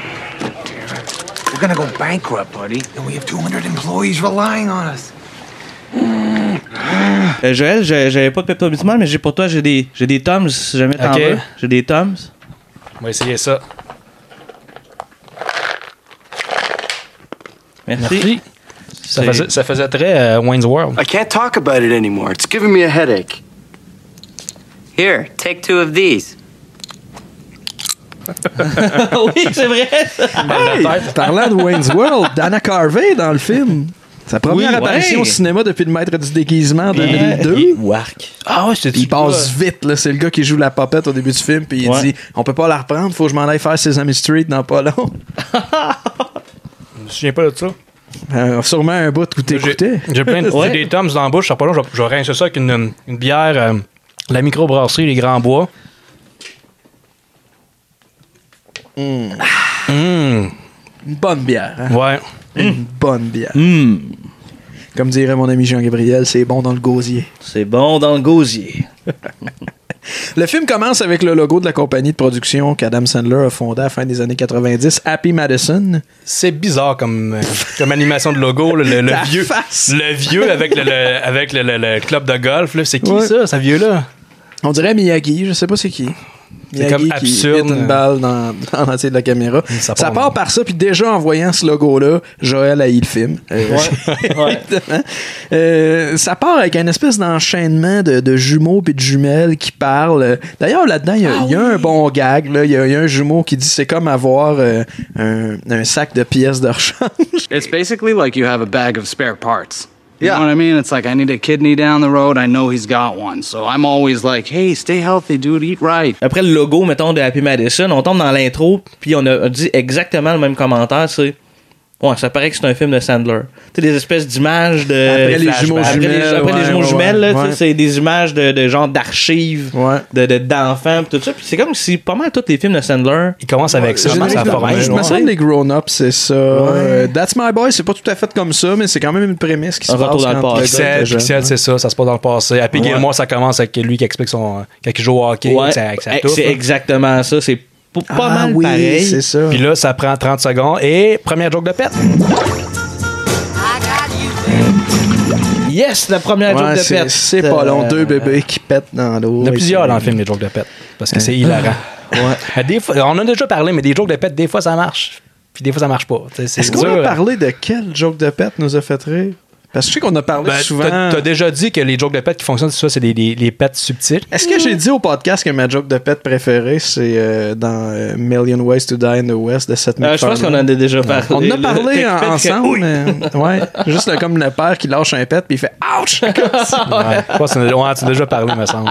We're gonna go bankrupt, buddy. And we have 200 employees relying on us. Joël, j'avais pas de Pepto Bismol, mais pour toi, j'ai des Tums, si jamais t'en veux. J'ai des Tums. On va essayer ça. Merci. Ça faisait très Wayne's World. I can't talk about it anymore. It's giving me a headache. Here, take 2 of these. Oui, c'est vrai. Hey, parlant de Wayne's World, Dana Carvey dans le film. Sa première apparition au cinéma depuis le maître du déguisement en 2002. Ah ouais, c'est il passe vite, là. C'est le gars qui joue la popette au début du film, puis il dit on peut pas la reprendre, faut que je m'en aille faire Sesame Street dans pas long. Je me souviens pas de ça. Sûrement un bout où t'écoutais. J'ai plein de des Tums dans la bouche, pas long, je vais rincer ça avec une bière, la microbrasserie Les Grands Bois. Une bonne bière. Hein? Ouais. Une bonne bière. Comme dirait mon ami Jean-Gabriel, c'est bon dans le gosier. C'est bon dans le gosier. Le film commence avec le logo de la compagnie de production qu'Adam Sandler a fondée à la fin des années 90, Happy Madison. C'est bizarre comme animation de logo, le vieux avec le club de golf. Là. C'est qui ça, ce vieux-là? On dirait Miyagi, je sais pas c'est qui. C'est comme absurde. Qui hit une balle dans l'entier de la caméra. Ça part par ça, puis déjà en voyant ce logo-là, Joël haït le film. Ça part avec une espèce d'enchaînement de jumeaux puis de jumelles qui parlent. D'ailleurs, là-dedans, il y a un bon gag. Il y a un jumeau qui dit c'est comme avoir un sac de pièces de rechange. It's basically like you have a bag of spare parts. You know what I mean? It's like, I need a kidney down the road. I know he's got one. So I'm always like, hey, stay healthy, dude. Eat right. Après le logo, mettons, de Happy Madison, on tombe dans l'intro, puis on a dit exactement le même commentaire. C'est ouais, ça paraît que c'est un film de Sandler. Tu sais, des espèces d'images de... Après les jumeaux jumelles. Après les jumeaux jumelles, là, c'est des images de genre d'archives, d'enfants, pis tout ça. Puis c'est comme si pas mal tous les films de Sandler... Ils commencent avec ça. Je me semble les grown-ups, c'est ça. That's My Boy, c'est pas tout à fait comme ça, mais c'est quand même une prémisse qui se passe dans le passé. Pixel, c'est ça se passe dans le passé. Happy Gilmore, ça commence avec lui qui explique quand il joue au hockey avec sa touffe. C'est exactement ça, c'est pas mal pareil. C'est ça. Puis là, ça prend 30 secondes et première joke de pète. Yes, la première joke de pète. C'est pas long, 2 bébés qui pètent dans l'eau. Il y en a plusieurs dans le film, les jokes de pète. Parce que c'est hilarant. Des fois, on en a déjà parlé, mais des jokes de pète, des fois ça marche. Puis des fois ça marche pas. Est-ce qu'on a parlé de quel joke de pète nous a fait rire? Parce que je sais qu'on a parlé souvent... T'as déjà dit que les jokes de pète qui fonctionnent, c'est les pets subtils. Est-ce que j'ai dit au podcast que ma joke de pète préférée, c'est dans Million Ways to Die in the West de Seth MacFarlane? Je pense qu'on en a déjà parlé. On en a parlé ensemble. Ouais. Juste comme le père qui lâche un pet puis il fait « Ouch! » Je pense que tu as déjà parlé, me semble.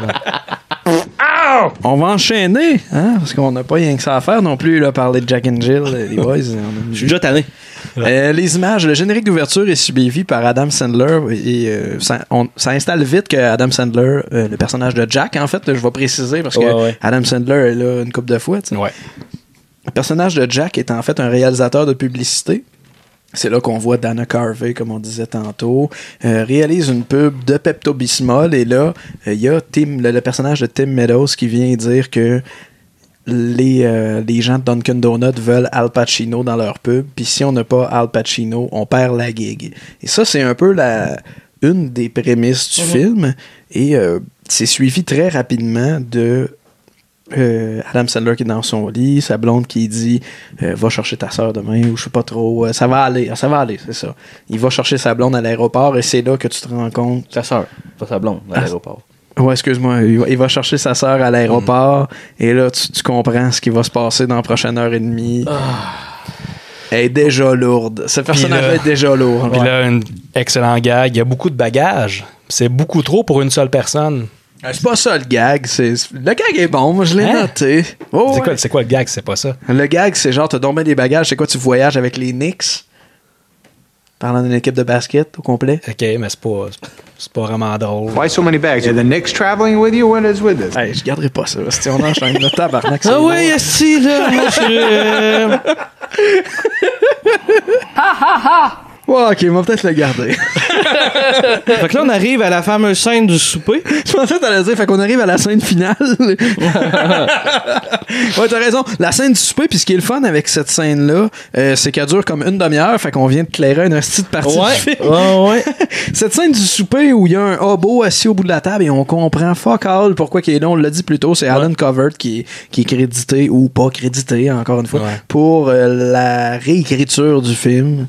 On va enchaîner, hein, parce qu'on n'a pas rien que ça à faire non plus, là, parler de Jack and Jill, les boys. Je suis déjà tanné. Les images, le générique d'ouverture est suivi par Adam Sandler et ça installe vite que Adam Sandler, le personnage de Jack, en fait, là, je vais préciser parce que Adam Sandler est là une couple de fois. Ouais. Le personnage de Jack est en fait un réalisateur de publicité. C'est là qu'on voit Dana Carvey, comme on disait tantôt, réalise une pub de Pepto-Bismol et là, il y a le personnage de Tim Meadows qui vient dire que les gens de Dunkin' Donuts veulent Al Pacino dans leur pub, puis si on n'a pas Al Pacino, on perd la gig. Et ça, c'est un peu une des prémices du film, et c'est suivi très rapidement de Adam Sandler qui est dans son lit, sa blonde qui dit va chercher ta soeur demain, ou je sais pas trop, ça va aller, c'est ça. Il va chercher sa blonde à l'aéroport, et c'est là que tu te rends compte... Sa soeur, pas sa blonde, à l'aéroport. Ouais, excuse-moi. Il va chercher sa sœur à l'aéroport et là, tu comprends ce qui va se passer dans la prochaine heure et demie. Elle est déjà lourde. Ce personnage est déjà lourd. Puis là, un excellent gag. Il y a beaucoup de bagages. C'est beaucoup trop pour une seule personne. C'est pas ça le gag. Le gag est bon. Moi, je l'ai noté. Oh, c'est quoi le gag? C'est pas ça. Le gag, c'est genre, t'as dormi des bagages. C'est quoi, tu voyages avec les Knicks? Parlant d'une équipe de basket au complet. OK, mais c'est pas vraiment drôle. Why so many bags? Are the Knicks traveling with you? What is with this? Hey, je garderai pas ça. Si on enchaîne le tabarnak. Ah oui, si là, monsieur. Ha ha ha! Ouais, ok, on va peut-être le garder. Fait que là, on arrive à la fameuse scène du souper. Je pensais que t'allais dire, fait qu'on arrive à la scène finale. Ouais, t'as raison. La scène du souper, puis ce qui est le fun avec cette scène-là, c'est qu'elle dure comme une demi-heure, fait qu'on vient de clairer une petite partie du film. Ouais. Cette scène du souper où il y a un hobo assis au bout de la table et on comprend fuck all pourquoi il est là. On l'a dit plus tôt, c'est Alan Covert qui est crédité, ou pas crédité, encore une fois, pour la réécriture du film.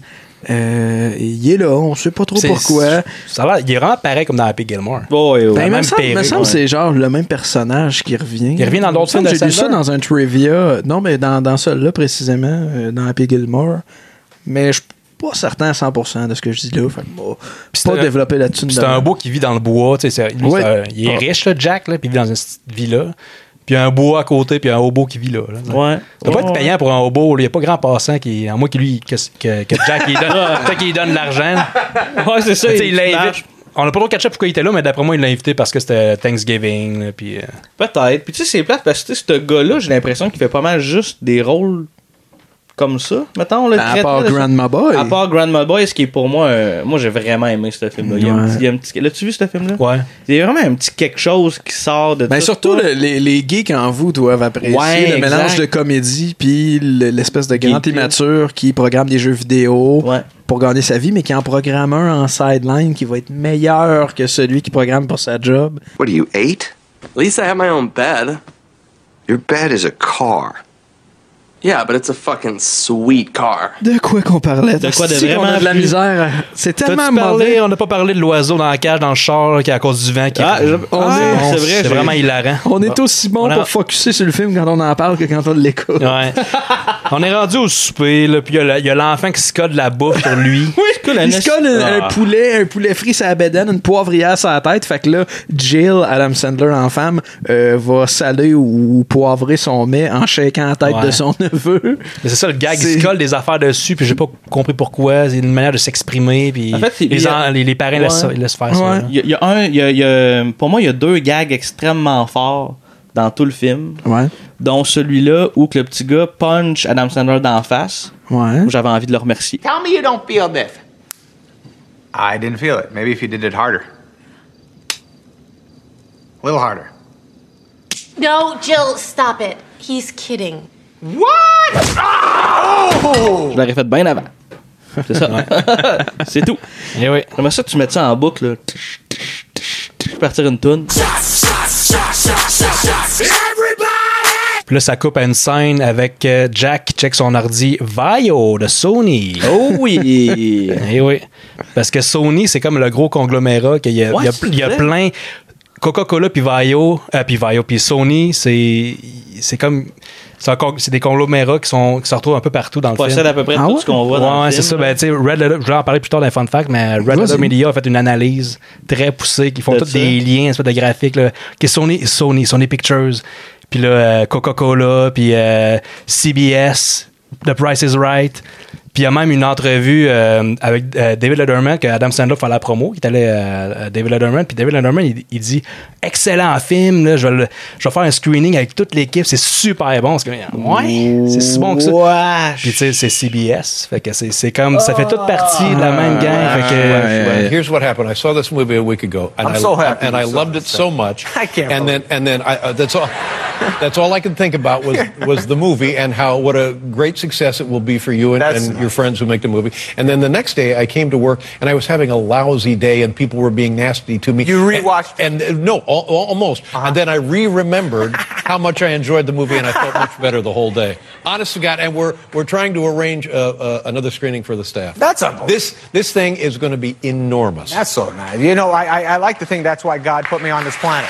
Il est là, on sait pas trop pourquoi. Il est vraiment pareil comme dans Happy Gilmore. Ben, me semble que c'est genre le même personnage qui revient. Il revient dans d'autres films de J'ai lu ça dans un trivia. Non, mais dans celui-là précisément, dans Happy Gilmore. Mais je suis pas certain à 100% de ce que je dis là. Fait que, pas développé là-dessus. C'est un beau qui vit dans le bois. Il est riche, là, Jack, là, puis il vit dans une petite villa. Puis un bois à côté, puis un hobo qui vit là. Ouais. Ça doit pas être payant pour un hobo. Il n'y a pas grand passant qui, à moins que Jack il donne de l'argent. Ouais, c'est ça. Il l'invite. On n'a pas trop catché pourquoi il était là, mais d'après moi, il l'a invité parce que c'était Thanksgiving. Là, puis, peut-être. Puis tu sais, c'est plate parce que ce gars-là, j'ai l'impression qu'il fait pas mal juste des rôles comme ça, mettons. Là, à part Grandma Boy. À part Grandma Boy, ce qui est pour moi... moi, j'ai vraiment aimé ce film-là. Il y a un petit... L'as-tu vu, ce film-là? Ouais. Il y a vraiment un petit quelque chose qui sort de tout. Surtout, les geeks en vous doivent apprécier le mélange de comédie puis l'espèce de grand immature qui programme des jeux vidéo pour gagner sa vie, mais qui en programme un en sideline qui va être meilleur que celui qui programme pour sa job. What are you, 8? At least I have my own bed. Your bed is a car. Yeah, but it's a fucking sweet car. De quoi qu'on parlait? De quoi de vraiment on a de la misère. C'est tellement mauvais. On n'a pas parlé de l'oiseau dans la cage, dans le char, qui est à cause du vent. C'est vrai. C'est vraiment hilarant. On est aussi bon pour focusser sur le film quand on en parle que quand on l'écoute. Ouais. On est rendu au souper, là, puis il y a l'enfant qui se colle de la bouffe sur lui. Oui, il se colle un poulet frit sur la bédaine, une poivrière sur la tête. Fait que là, Jill, Adam Sandler en femme, va saler ou poivrer son mets en shakeant la tête de son neveu. Mais c'est ça, le gag, il se colle des affaires dessus, puis j'ai pas compris pourquoi. C'est une manière de s'exprimer, puis en fait, les parents laissent faire ça. Pour moi, il y a deux gags extrêmement forts dans tout le film. Dont celui-là où que le petit gars punch Adam Sandler d'en face. Où j'avais envie de le remercier. Tell me you don't feel this. I didn't feel it. Maybe if you did it harder. A little harder. No, Jill, stop it. He's kidding. What? Oh! Je l'aurais fait bien avant. C'est ça. C'est tout. Et oui. J'aimerais ça que tu mettes ça en boucle. Là. Partir une toune. Puis là, ça coupe à une scène avec Jack qui check son ordi Vaio de Sony. Oh oui! Eh oui. Parce que Sony, c'est comme le gros conglomérat qu'il y a, il y a plein... Coca-Cola puis Vaio, puis Sony, c'est comme... C'est des conglomérats qui se retrouvent un peu partout dans le film. Possède à peu près tout ce qu'on voit dans le film. C'est ça. Ben, tu sais, Red Letter, je vais en parler plus tard dans les fun facts, mais Red Letter Media a fait une analyse très poussée, qui font tous des liens, espèce de graphiques, là, qui est Sony Pictures, puis là, Coca-Cola, puis CBS, The Price is Right. Puis il y a même une entrevue avec David Letterman, que Adam Sandler fait la promo, qui est allé à David Letterman. Puis David Letterman, il dit « Excellent film, là, je vais faire un screening avec toute l'équipe, c'est super bon. » C'est si bon que ça. Puis tu sais, c'est CBS. Fait que c'est comme, ça fait toute partie de la même gang. Fait que, Here's what happened. I saw this movie a week ago. And I'm so happy. And I loved it so much. I can't And then that's all I could think about was the movie and what a great success it will be for you and your friends who make the movie. And then the next day I came to work and I was having a lousy day and people were being nasty to me. You rewatched and no, almost. And then I remembered how much I enjoyed the movie and I felt much better the whole day. Honest to God, and we're trying to arrange another screening for the staff. That's unbelievable. This thing is going to be enormous. That's so nice. You know, I like to think that's why God put me on this planet.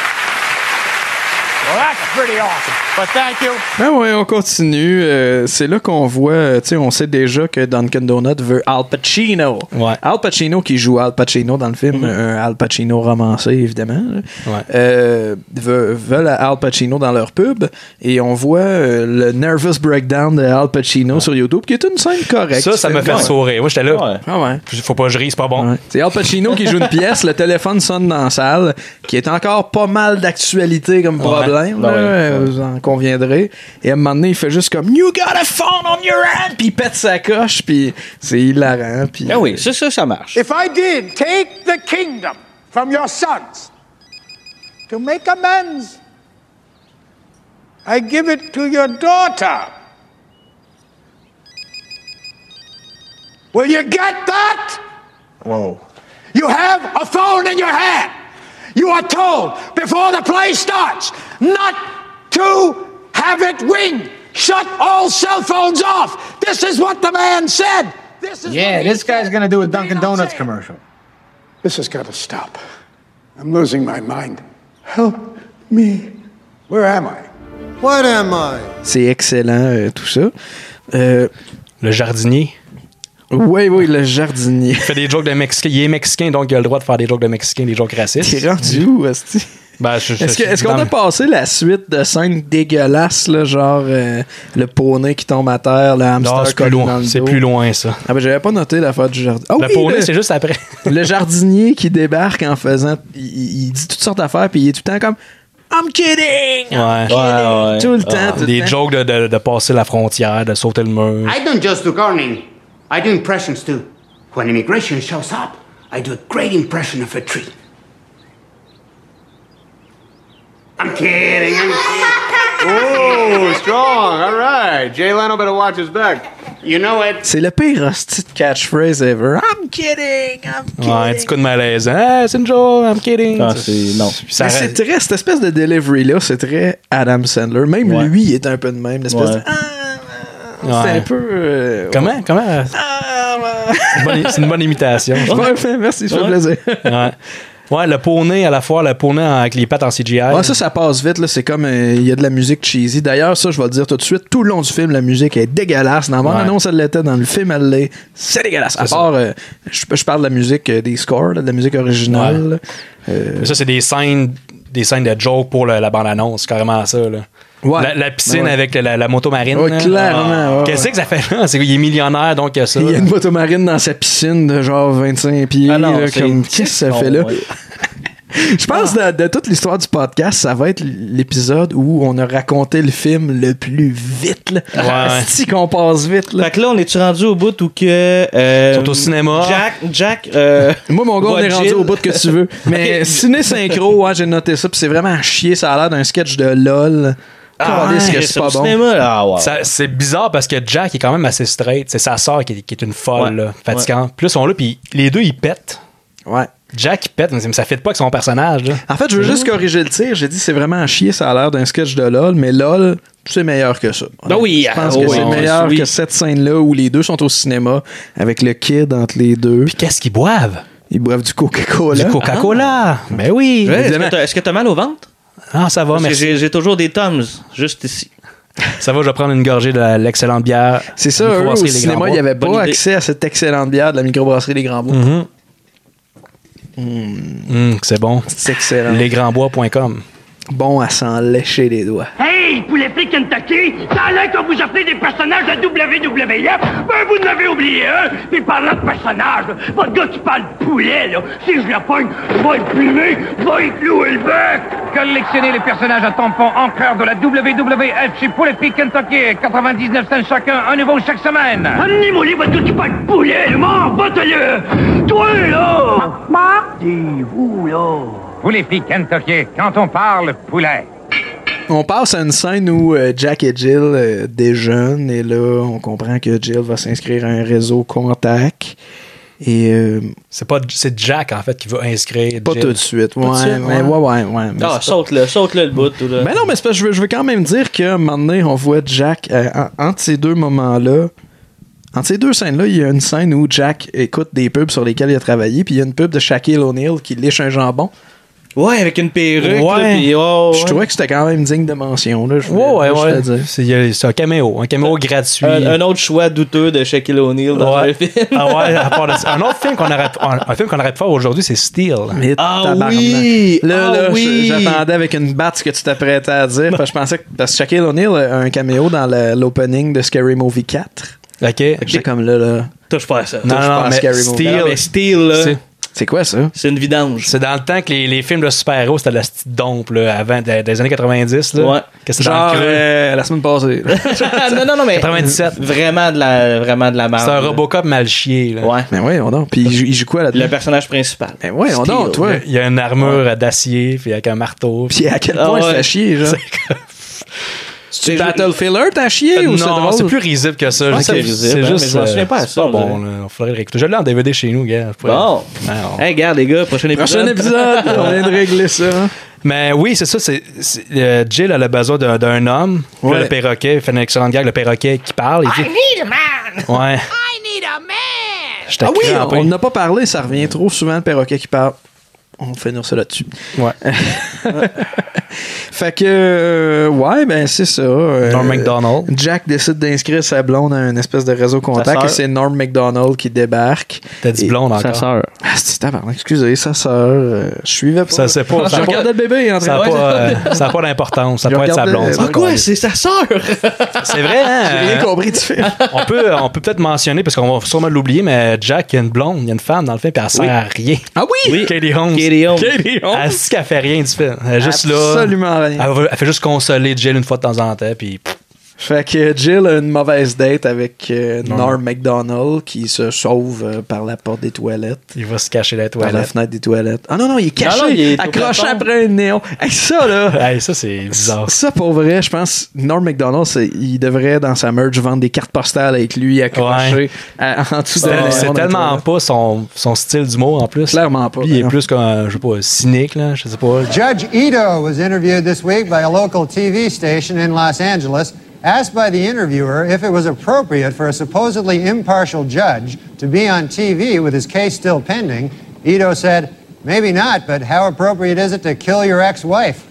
Well, that's pretty awesome. But thank you. Ben ouais, on continue. C'est là qu'on voit, tu sais, on sait déjà que Dunkin' Donut veut Al Pacino. Ouais. Al Pacino qui joue Al Pacino dans le film, un Al Pacino romancé, évidemment. Veulent Al Pacino dans leur pub. Et on voit le nervous breakdown de Al Pacino sur YouTube, qui est une scène correcte. Ça me fait sourire. Moi, j'étais là. Faut pas que je rise, c'est pas bon. Ouais. C'est Al Pacino qui joue une pièce, le téléphone sonne dans la salle, qui est encore pas mal d'actualité comme problème. Vous en conviendrez. Et à un moment donné, il fait juste comme You got a phone on your hand, puis il pète sa coche, puis c'est hilarant. Puis ah oui, ça marche. If I did take the kingdom from your sons to make amends, I give it to your daughter. Will you get that? Whoa. You have a phone in your hand. You are told before the play starts not to have it ring. Shut all cell phones off. This is what the man said. This guy's gonna do a Dunkin' Donuts commercial. This has got to stop. I'm losing my mind. Help me. Where am I? What am I? C'est excellent, tout ça. Le jardinier. Oui, le jardinier. Il fait des jokes de Mexicain. Il est Mexicain, donc il a le droit de faire des jokes de Mexicain, des jokes racistes. T'es rendu où, Asti? Ben, est-ce qu'on a passé la suite de scènes dégueulasses, là, genre le poney qui tombe à terre, le hamster collé dans le dos? C'est plus loin, ça. Ah ben j'avais pas noté l'affaire du jardinier. Ah, le poney, c'est juste après. Le jardinier qui débarque en faisant... Il dit toutes sortes d'affaires, puis il est tout le temps comme... I'm kidding! I'm kidding! Tout le temps, des jokes de passer la frontière, de sauter le mur. I don't just do gardening. I do impressions too. When immigration shows up, I do a great impression of a tree. I'm kidding. Oh, strong. All right. Jay Leno better watch his back. You know it. C'est le pire hostie de catchphrase ever. I'm kidding. Ouais, un petit coup de malaise. Ah, c'est une joke. I'm kidding. Non. Mais c'est très, cette espèce de delivery-là, c'est très Adam Sandler. Même lui, il est un peu de même. L'espèce de... C'est un peu... Comment? C'est une bonne imitation. Merci, ça fait plaisir. Ouais, le poney à la fois, le poney avec les pattes en CGI. Ouais, ça passe vite, là. C'est comme, il y a de la musique cheesy. D'ailleurs, ça, je vais le dire tout de suite, tout le long du film, la musique est dégueulasse. Dans la bande-annonce, elle l'était. Dans le film, elle l'est. C'est dégueulasse. À part, je parle de la musique des scores, là, de la musique originale. Ça, c'est des scènes de joke pour la bande-annonce. C'est carrément ça, là. Ouais. La piscine avec la moto marine. Ouais, clairement. Qu'est-ce que ça fait là? C'est qu'il est millionnaire, donc il y a ça. Il y a une moto marine dans sa piscine de genre 25 pieds. Qu'est-ce que ça fait là? Ouais. Je pense de toute l'histoire du podcast, ça va être l'épisode où on a raconté le film le plus vite. C'est qu'on passe vite. Là. Fait que là, on est-tu rendu au bout où que... Ils sont au cinéma. Jack moi, mon gars, on est rendu au bout que tu veux. Mais ciné synchro, j'ai noté ça. Puis c'est vraiment à chier. Ça a l'air d'un sketch de LOL. C'est pas bon. Cinéma, c'est bizarre parce que Jack est quand même assez straight. C'est sa sœur qui est une folle, là, fatigante. Puis là, ils sont là, puis les deux, ils pètent. Ouais. Jack, il pète, mais ça fit pas avec son personnage. Là. En fait, je veux juste corriger le tir. J'ai dit c'est vraiment à chier, ça a l'air d'un sketch de LOL, mais LOL, c'est meilleur que ça. Ben oui, je pense que c'est meilleur que cette scène-là où les deux sont au cinéma avec le kid entre les deux. Puis qu'est-ce qu'ils boivent? Ils boivent du Coca-Cola. Du Coca-Cola! Ben oui! Ouais, est-ce que t'as mal au ventre? Ah, ça va, Parce merci. que j'ai toujours des Tums, juste ici. Ça va, je vais prendre une gorgée de l'excellente bière. C'est ça, eux, au cinéma, il n'y avait pas accès à cette excellente bière de la microbrasserie Les Grands Bois. C'est bon. C'est excellent. Lesgrandsbois.com. Bon à s'en lécher les doigts. Hey, poulet frit Kentucky, ça a l'air qu'on vous appelez des personnages de WWF. Ben, vous n'avez oublié un. Puis parlant de personnages, votre gars qui parle de poulet, là, si je la pogne, va le plumer, va y clouer le bec. Collectionnez les personnages à tampons en cœur de la WWF chez Poulet Frit Kentucky. 99 cents chacun, un nouveau chaque semaine. Amenez-moi votre gars qui parle de poulet, le mort, batte-le. Toi, là. Dis-vous, là. Poulet Frit Kentucky, quand on parle poulet. On passe à une scène où Jack et Jill déjeunent et là, on comprend que Jill va s'inscrire à un réseau contact. Et c'est Jack en fait qui va inscrire pas Jill. Tout de suite. Ouais. Ah, saute-le le bout. Tout là. Ben non, mais c'est parce que je veux quand même dire qu'à un moment donné, on voit Jack entre ces deux moments-là. Entre ces deux scènes-là, il y a une scène où Jack écoute des pubs sur lesquelles il a travaillé, puis il y a une pub de Shaquille O'Neal qui liche un jambon. Ouais, avec une perruque. Ouais. Là, pis, Je trouvais que c'était quand même digne de mention. Là, c'est un caméo gratuit. Un autre choix douteux de Shaquille O'Neal dans le film. Un autre film qu'on aurait pu faire aujourd'hui, c'est Steel. Oui! J'attendais avec une batte ce que tu t'apprêtais à dire, parce que je pensais parce que Shaquille O'Neal a un caméo dans l'opening de Scary Movie 4. OK. J'étais comme là. Touche pas à ça. Non, mais Steel, là. C'est quoi ça? C'est une vidange. C'est dans le temps que les films de super-héros, c'était de la petite dompe, là, avant, des années 90. Là. Ouais. Genre, la semaine passée. non, mais. 97. Vraiment de la merde. C'est un Robocop mal chié, là. Ouais. Mais ouais, on donc. Puis il joue quoi là-dedans? Le personnage principal. Mais ouais, on donc, toi. Il y a une armure d'acier, puis avec un marteau. Puis à quel point c'est à chier, genre? C'est Battle Filler, t'as chié ou c'est drôle? Non, c'est plus risible que ça. C'est risible, mais je m'en souviens pas à ça. C'est pas bon, là. Il faudrait le réécouter. Je l'ai en DVD chez nous, gars. Bon. Hey, regarde, les gars, prochain épisode. On vient de régler ça. Mais oui, c'est ça. Jill, elle a besoin d'un homme. Puis là, le perroquet, il fait une excellente gag. Le perroquet qui parle, il dit... I need a man! Ouais. I need a man! Ah oui, on n'a pas parlé, ça revient trop souvent, le perroquet qui parle. On va finir ça là-dessus. Ouais. Fait que, ouais, ben c'est ça. Norm Macdonald. Jack décide d'inscrire sa blonde à une espèce de réseau contact et c'est Norm Macdonald qui débarque. T'as dit blonde encore. Sa sœur. Ah, c'est tabarnak, excusez, sa sœur. Je suivais pas. Ça, c'est pas. Je regardais le bébé en train de. Ça n'a pas d'importance. Ça peut être sa blonde. Ah, quoi? C'est sa sœur! C'est vrai, hein? J'ai rien compris du film. On peut peut-être mentionner, parce qu'on va sûrement l'oublier, mais Jack, il y a une blonde, il y a une femme dans le film, puis elle sert à rien. Ah oui? Katie Holmes. Elle dit qu'elle fait rien du film. Elle est juste là. Absolument rien. Elle fait juste consoler Jill une fois de temps en temps, puis. Fait que Jill a une mauvaise date avec Norm Macdonald qui se sauve par la porte des toilettes. Il va se cacher dans les toilettes. Par la fenêtre des toilettes. Ah non, il est caché. Non, il est accroché après un néon. Hey, ça, là. Hey, ça, c'est bizarre. Ça, pour vrai, je pense, Norm Macdonald, il devrait, dans sa merch, vendre des cartes postales avec lui accroché en dessous de la C'est tellement pas son style d'humour, en plus. Clairement pas. Lui, il est plus comme, je sais pas, cynique, là. Je sais pas. Judge Ito was interviewed this week by a local TV station in Los Angeles. Asked by the interviewer if it was appropriate for a supposedly impartial judge to be on TV with his case still pending, Ito said, "Maybe not, but how appropriate is it to kill your ex-wife?"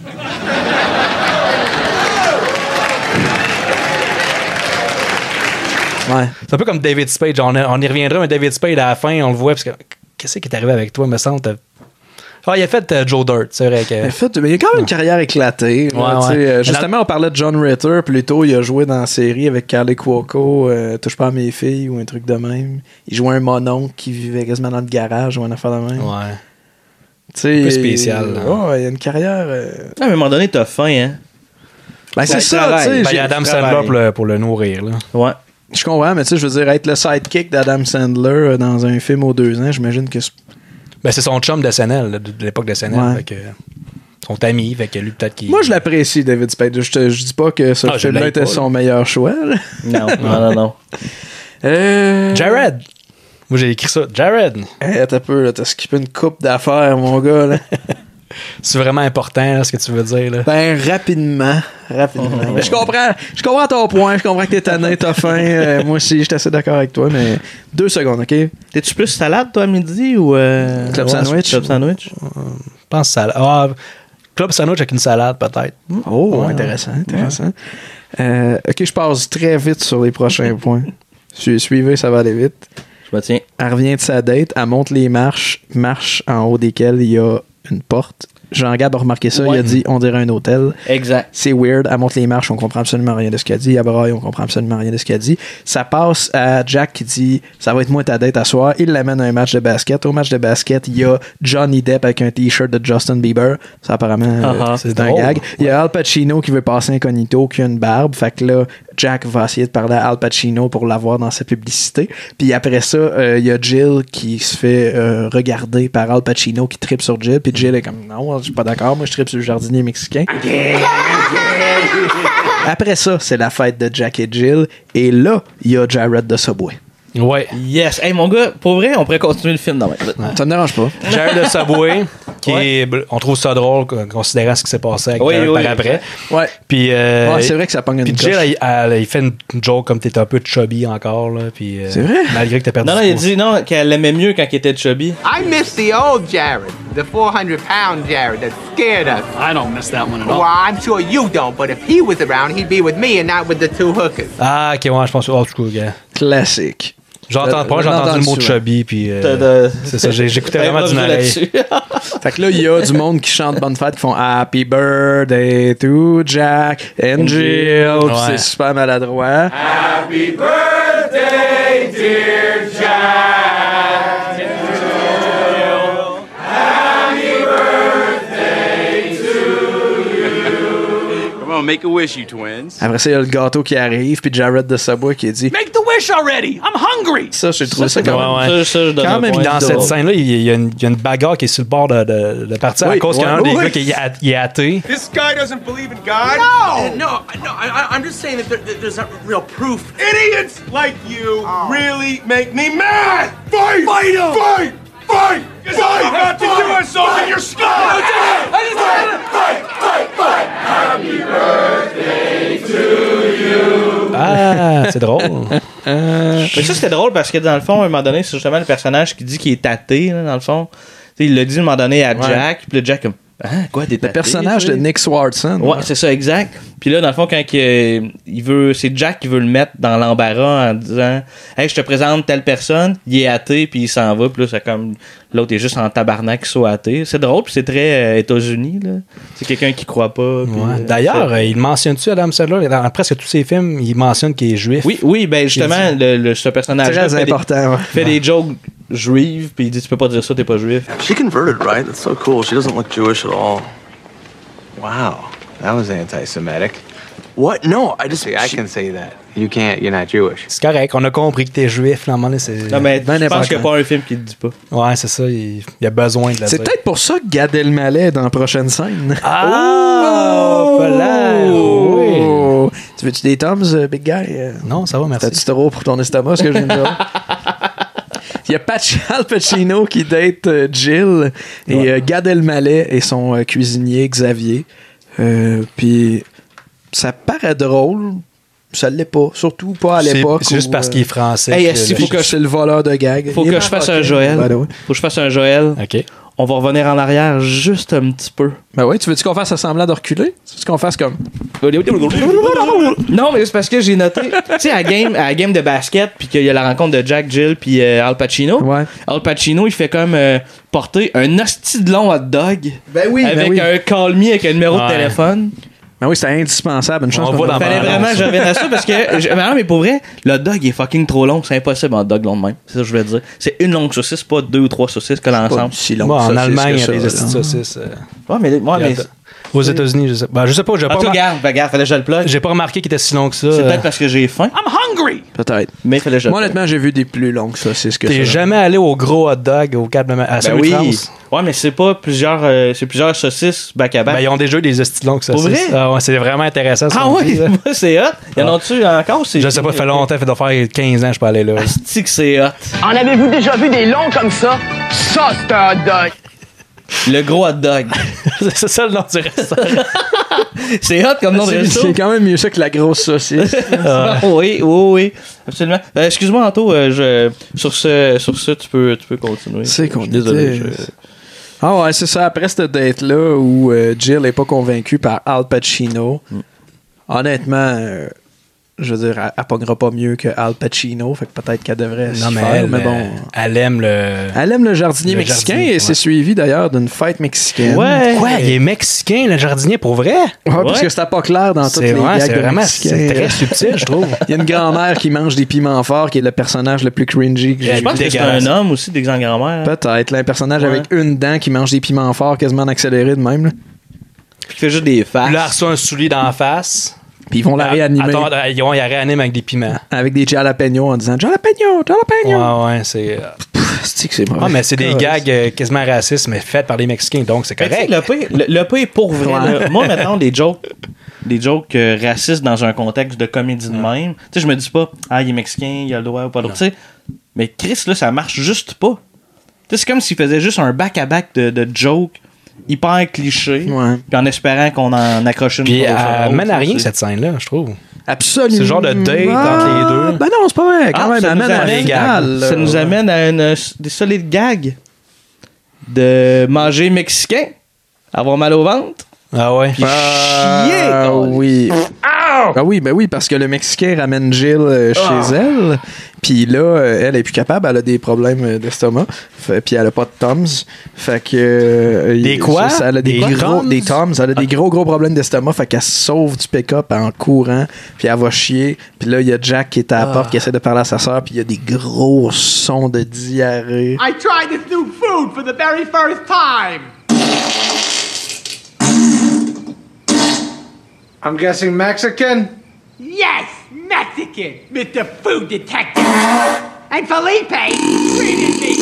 Ouais. C'est un peu comme David Spade. On y reviendra, mais David Spade, à la fin, on le voit, parce que qu'est-ce qui est arrivé avec toi, me semble? Il a fait Joe Dirt, c'est vrai. Que... Il a quand même une carrière éclatée. Justement, on parlait de John Ritter. Plus tôt, il a joué dans la série avec Kaley Cuoco, Touche pas à mes filles ou un truc de même. Il jouait un mononcle qui vivait quasiment dans le garage ou un affaire de même. Ouais. C'est un peu spécial. Ouais, il a une carrière. À un moment donné, t'as faim, hein? Ben, c'est ça, tu sais. Il y a Adam Sandler pour le nourrir, là. Ouais. Je comprends, mais tu sais, je veux dire, être le sidekick d'Adam Sandler dans un film aux 2 ans, j'imagine que ben, c'est son chum de SNL, de l'époque de SNL. Ouais. Fait que, son ami, fait que lui, peut-être qu'il... Moi, je l'apprécie, David Spade. Je dis pas que ce film-là était son meilleur choix. Là. Non. Jared! Moi, j'ai écrit ça. Jared! Hey, t'as peu, là, t'as skippé une coupe d'affaires, mon gars, là. C'est vraiment important, là, ce que tu veux dire, là. Ben, rapidement. Mais je comprends ton point, je comprends que t'es tanné, t'as faim. Moi aussi, je suis assez d'accord avec toi, mais 2 secondes, OK? T'es-tu plus salade, toi, à midi, ou... Club sandwich? Club sandwich? Je pense salade. Club sandwich avec une salade, peut-être. Oh, intéressant. OK, je passe très vite sur les prochains points. Suivez, ça va aller vite. Je me tiens. Elle revient de sa date, elle monte les marches en haut desquelles il y a une porte. Jean-Gab a remarqué ça, il a dit on dirait un hôtel. Exact. C'est weird, elle monte les marches, on comprend absolument rien de ce qu'elle dit. Elle braille, on comprend absolument rien de ce qu'elle dit. Ça passe à Jack qui dit ça va être moi ta date à soir. Il l'amène à un match de basket. Au match de basket, il y a Johnny Depp avec un t-shirt de Justin Bieber. Ça apparemment c'est un gag. Il y a Al Pacino qui veut passer incognito, qui a une barbe. Fait que là, Jack va essayer de parler à Al Pacino pour l'avoir dans sa publicité. Puis après ça, il y a Jill qui se fait regarder par Al Pacino qui trippe sur Jill. Puis Jill est comme non, je suis pas d'accord, moi je trippe sur le jardinier mexicain. Après ça, c'est la fête de Jack et Jill. Et là, il y a Jared de Subway. Ouais. Yes. Hey, mon gars, pour vrai, on pourrait continuer le film dans Ça me dérange pas. Jared de Subway, on trouve ça drôle, considérant ce qui s'est passé avec Jared par après. Ouais. Puis, c'est vrai que ça pogne une Puis Jill, il fait une joke comme t'es un peu chubby encore. Là, puis, c'est vrai? Malgré que t'as perdu. Non, il dit qu'elle l'aimait mieux quand il était chubby. I miss the old Jared, the 400-pound Jared that scared us. I don't miss that one at all. Well, I'm sure you don't, but if he was around, he'd be with me and not with the 2 hookers. Ah, ok, ouais, je pense. Oh, du coup, gars. Classique. J'ai entendu le mot de chubby, puis c'est ça, j'écoutais vraiment d'une oreille. Fait que là, il y a du monde qui chante Bonne Fête, qui font Happy Birthday to Jack and Jill. Ouais. C'est super maladroit. Happy birthday, dear Jack and Jill. Happy birthday to you. Come on, make a wish, you twins. Après ça, il y a le gâteau qui arrive, puis Jared de Subway qui dit Make the wish already! I'm hungry! Ça, j'ai trouvé ça quand même. Quand même, dans cette scène-là, il y a une bagarre qui est sur le bord de partir à cause qu'il y a un des gars qui est athée. This guy doesn't believe in God? No! I'm just saying that there's not real proof. Idiots like you really make me mad! Fight! Fight him! Fight! Fight! Because all you got to do is open your skull! Fight! Happy birthday to you! Ah, c'est drôle. Mais ça, c'était drôle parce que dans le fond, à un moment donné, c'est justement le personnage qui dit qu'il est athée, là, dans le fond. T'sais, il l'a dit à un moment donné à Jack, puis le Jack comme hein, quoi, t'es athée? Le personnage de Nick Swardson. Ouais, c'est ça, exact. Puis là, dans le fond, quand il veut, c'est Jack qui veut le mettre dans l'embarras en disant hey, je te présente telle personne, il est athée, puis il s'en va, puis là, c'est comme l'autre est juste en tabarnak qu'il soit athée. C'est drôle, puis c'est très États-Unis, là. C'est quelqu'un qui croit pas. Puis, d'ailleurs, il mentionne-tu Adam Sandler dans presque tous ses films, il mentionne qu'il est juif. Oui, ben justement, ce personnage-là très important, fait des jokes juives, puis il dit tu peux pas dire ça, t'es pas juif. She converted, right? That's so cool. She doesn't look Jewish at all. Wow, that was anti-Semitic. What? No, I just... I can say that. You can't, you're not Jewish. C'est correct, on a compris que t'es juif. Non, mais je pense qu'il n'y a pas un film qui le dit pas. Ouais, c'est ça, il y a besoin de le dire. C'est peut-être pour ça que Gad Elmaleh est dans la prochaine scène. Ah! Oh! Tu veux-tu des Toms, Big Guy? Non, ça va, merci. T'as-tu trop pour ton estomac, ce que je viens de dire? Il y a Al Pacino qui date Jill et Gad Elmaleh et son cuisinier Xavier. Puis ça paraît drôle, ça l'est pas, surtout pas à l'époque. C'est juste parce qu'il est français. Hey, c'est le voleur de gag. Faut que je fasse un Joël. Faut que je fasse un Joël. OK. On va revenir en arrière juste un petit peu. Ben oui, tu veux-tu qu'on fasse semblant de reculer? Tu qu'on fasse comme... Non, mais c'est parce que j'ai noté, tu sais, à la game de basket, puis qu'il y a la rencontre de Jack, Jill, puis Al Pacino. Ouais. Al Pacino, il fait comme porter un hostie de long hot dog. Ben oui, avec un call me avec un numéro de téléphone. Ben oui, c'est indispensable. Une chance Il fallait vraiment que je revienne à ça parce que... non, mais pour vrai, le hot dog est fucking trop long. C'est impossible un hot dog long de même. C'est ça que je voulais dire. C'est une longue saucisse, pas 2 ou 3 saucisses collées ensemble. Si long en Allemagne, il y a des saucisses. Ouais, mais Aux États-Unis, je sais pas. Je sais pas, regarde, fallait que je le plug. J'ai pas remarqué qu'il était si long que ça. C'est peut-être parce que j'ai faim. I'm hungry! Peut-être. Mais fallait que je le Moi, honnêtement, j'ai vu des plus longs que ça, c'est ce que T'es jamais allé au gros hot dog au Cap de à celui de France? Ouais, mais c'est pas plusieurs saucisses back-à-back. Ben, ils ont déjà eu des hosties longues saucisses. Pour vrai? Ah, ouais, c'est vraiment intéressant. Ah oui, c'est hot. Y en a-tu encore? Je sais pas, ça fait longtemps, ça doit faire 15 ans que je peux aller là. C'est que c'est hot. En avez-vous déjà vu des longs comme ça? Ça, c'est un hot dog. Le gros hot dog. C'est ça le nom du restaurant. C'est hot comme nom de resto. C'est quand même mieux ça que la grosse saucisse. Oui, absolument. Excuse-moi, Anto, sur ce, tu peux continuer. C'est qu'on désolé. Ah ouais, c'est ça. Après cette date-là où Jill n'est pas convaincue par Al Pacino, honnêtement, je veux dire, elle pognera pas mieux que Al Pacino, fait que peut-être qu'elle devrait s'y faire, mais bon. Elle aime le jardinier mexicain et c'est suivi d'ailleurs d'une fête mexicaine. Ouais. Quoi, il est mexicain, le jardinier, pour vrai? Ouais, parce que c'était pas clair dans toutes les gags de mexicains. C'est très subtil, je trouve. Il y a une grand-mère qui mange des piments forts, qui est le personnage le plus cringy que j'ai vu. Je pense que c'est un homme aussi, des grand-mères. Peut-être, là, un personnage avec une dent qui mange des piments forts quasiment en accéléré de même. Là. Puis qui fait juste des faces. Là, elle reçoit un soulier dans la face. Puis ils vont la réanimer. Attends, ils la réaniment avec des piments. Avec des jalapenos en disant Jalapeno. Ouais, c'est. C'est que c'est mauvais. Ah, mais c'est des gags quasiment racistes, mais faits par les Mexicains, donc c'est correct. Le P est pour vrai. Là. Moi, maintenant, des jokes racistes dans un contexte de comédie de même. Tu sais, je me dis pas, il est mexicain, il a le droit ou pas le droit. Tu sais, mais Chris, là, ça marche juste pas. Tu sais, c'est comme s'il faisait juste un back-à-back de jokes hyper cliché, puis en espérant qu'on en accroche une. Puis elle mène à rien cette scène-là, je trouve. Absolument. C'est le genre de date entre les deux. Ben non, c'est pas vrai. Quand même, ça amène à des gags. Ça nous amène à des solides gags de manger mexicain, avoir mal au ventre. Ah ouais. Puis chier. Oui. Ah oui, ben oui, parce que le Mexicain ramène Jill chez elle. Puis là, elle est plus capable, elle a des problèmes d'estomac. Puis elle a pas de Tums. Fait que. Des quoi? Elle a des Tums. Elle a des gros problèmes d'estomac. Fait qu'elle se sauve du pick-up en courant. Puis elle va chier. Puis là, il y a Jack qui est à la porte qui essaie de parler à sa soeur. Puis il y a des gros sons de diarrhée. I tried this new food for the very first time. I'm guessing Mexican? Yes, Mexican, Mr. Food Detective. And Felipe treated me.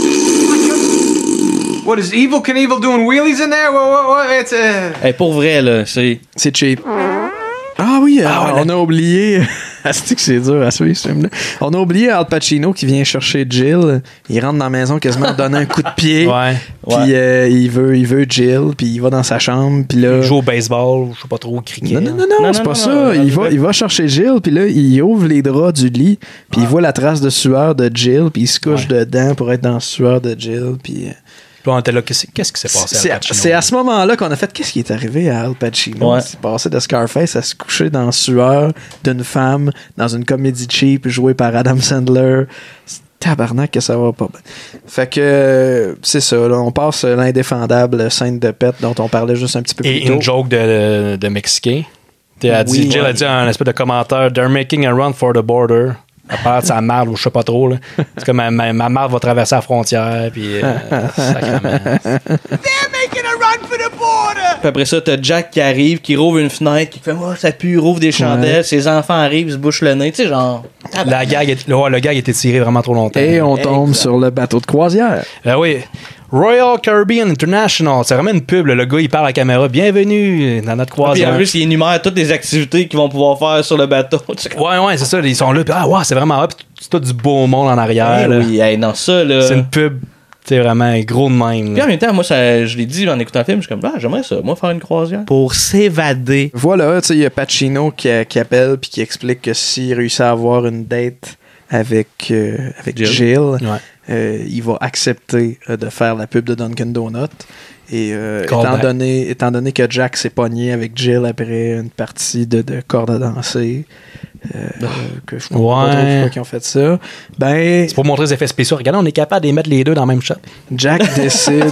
What is Evil Knievel doing wheelies in there? What? It's Hey, pour vrai, là, c'est cheap. Ah oui, on a oublié. C'est que c'est dur à suivre ce film-là. On a oublié Al Pacino qui vient chercher Jill. Il rentre dans la maison quasiment en donnant un coup de pied. Puis il veut Jill. Puis il va dans sa chambre. Puis là, il joue au baseball, je sais pas trop, au cricket. Non, c'est pas ça. Il va chercher Jill. Puis là, il ouvre les draps du lit. Puis il voit la trace de sueur de Jill. Puis il se couche dedans pour être dans la sueur de Jill. Puis on était là, qu'est-ce qui s'est passé à Al Pacino? C'est à ce moment-là qu'on a fait qu'est-ce qui est arrivé à Al Pacino. Il s'est passé de Scarface à se coucher dans la sueur d'une femme dans une comédie cheap jouée par Adam Sandler. Tabarnak que ça va pas bien. Fait que c'est ça, là, on passe l'indéfendable scène de pète dont on parlait juste un petit peu plus tôt. Et une joke de Mexicain. Jill a dit un espèce de commentaire: They're making a run for the border. À part de sa marde ou je sais pas trop. Là. C'est comme ma marde va traverser la frontière. Puis sacrément. They're making a run for the border. Puis après ça, t'as Jack qui arrive, qui rouvre une fenêtre, qui fait ça pue, rouvre des chandelles. Ses enfants arrivent, ils se bouchent le nez. Tu sais, genre. Le gag était tiré vraiment trop longtemps. Et on tombe sur le bateau de croisière. Oui. Royal Caribbean International, c'est vraiment une pub. Le gars, il parle à la caméra. Bienvenue dans notre croisière. Puis en plus, il énumère toutes les activités qu'ils vont pouvoir faire sur le bateau. Ouais, c'est ça. Ils sont là. Puis, c'est vraiment hot. C'est tout du beau monde en arrière. Non, ça, là. C'est une pub. C'est vraiment gros de même. Puis en même temps, moi, je l'ai dit en écoutant le film, je suis comme, j'aimerais ça, moi, faire une croisière. Pour s'évader. Voilà, tu sais, il y a Pacino qui appelle puis qui explique que s'il réussit à avoir une date avec Jill, il va accepter de faire la pub de Dunkin' Donut. Et étant donné que Jack s'est pogné avec Jill après une partie de corde à danser, que je comprends pas trop pourquoi ils ont fait ça. Ben, c'est pour montrer les effets spéciaux. Regardez, on est capable de mettre les deux dans le même shot. Jack décide.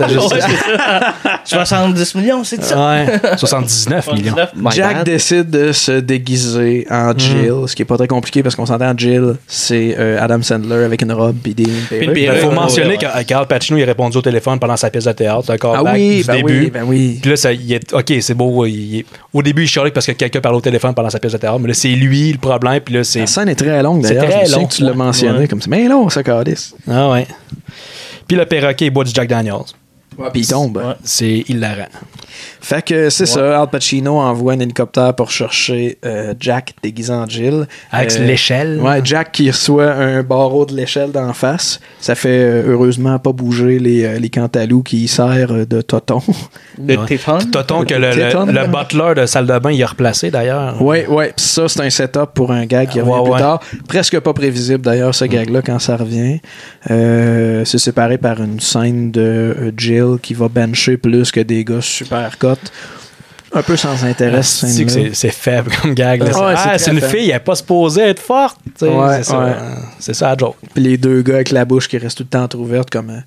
70 millions, c'est ça? Ouais, 79 millions. Jack décide de se déguiser en Jill, ce qui est pas très compliqué parce qu'on s'entend Jill, c'est Adam Sandler avec une robe pis des perruques. Il faut mentionner qu'Al Pacino il a répondu au téléphone pendant sa pièce de théâtre. C'est un callback du début. Oui. Puis là, OK, c'est beau. Au début, il chialait parce que quelqu'un parle au téléphone pendant sa pièce de théâtre, mais là, c'est lui le problème. Puis là, la scène est très longue d'ailleurs. C'est très long. Que tu l'as mentionné comme ça. Mais long, ça, Calice. Ah ouais. Puis le perroquet, il boit du Jack Daniels. Ouais, puis il tombe. Ouais, c'est hilarant. Fait que c'est ça, Al Pacino envoie un hélicoptère pour chercher Jack déguisé en Jill. Avec l'échelle. Ouais, Jack qui reçoit un barreau de l'échelle d'en face. Ça fait heureusement pas bouger les cantalous qui serrent de Toton. De Téton. Toton que le butler de salle de bain il a replacé d'ailleurs. Ouais. Puis ça, c'est un setup pour un gag qui revient plus tard. Presque pas prévisible d'ailleurs, ce gag-là, quand ça revient. C'est séparé par une scène de Jill qui va bencher plus que des gars super cotes. Un peu sans intérêt, c'est faible comme gag. C'est une fille, elle n'est pas supposée être forte. Ouais, c'est ça la joke. Puis les deux gars avec la bouche qui reste tout le temps entrouverte comme...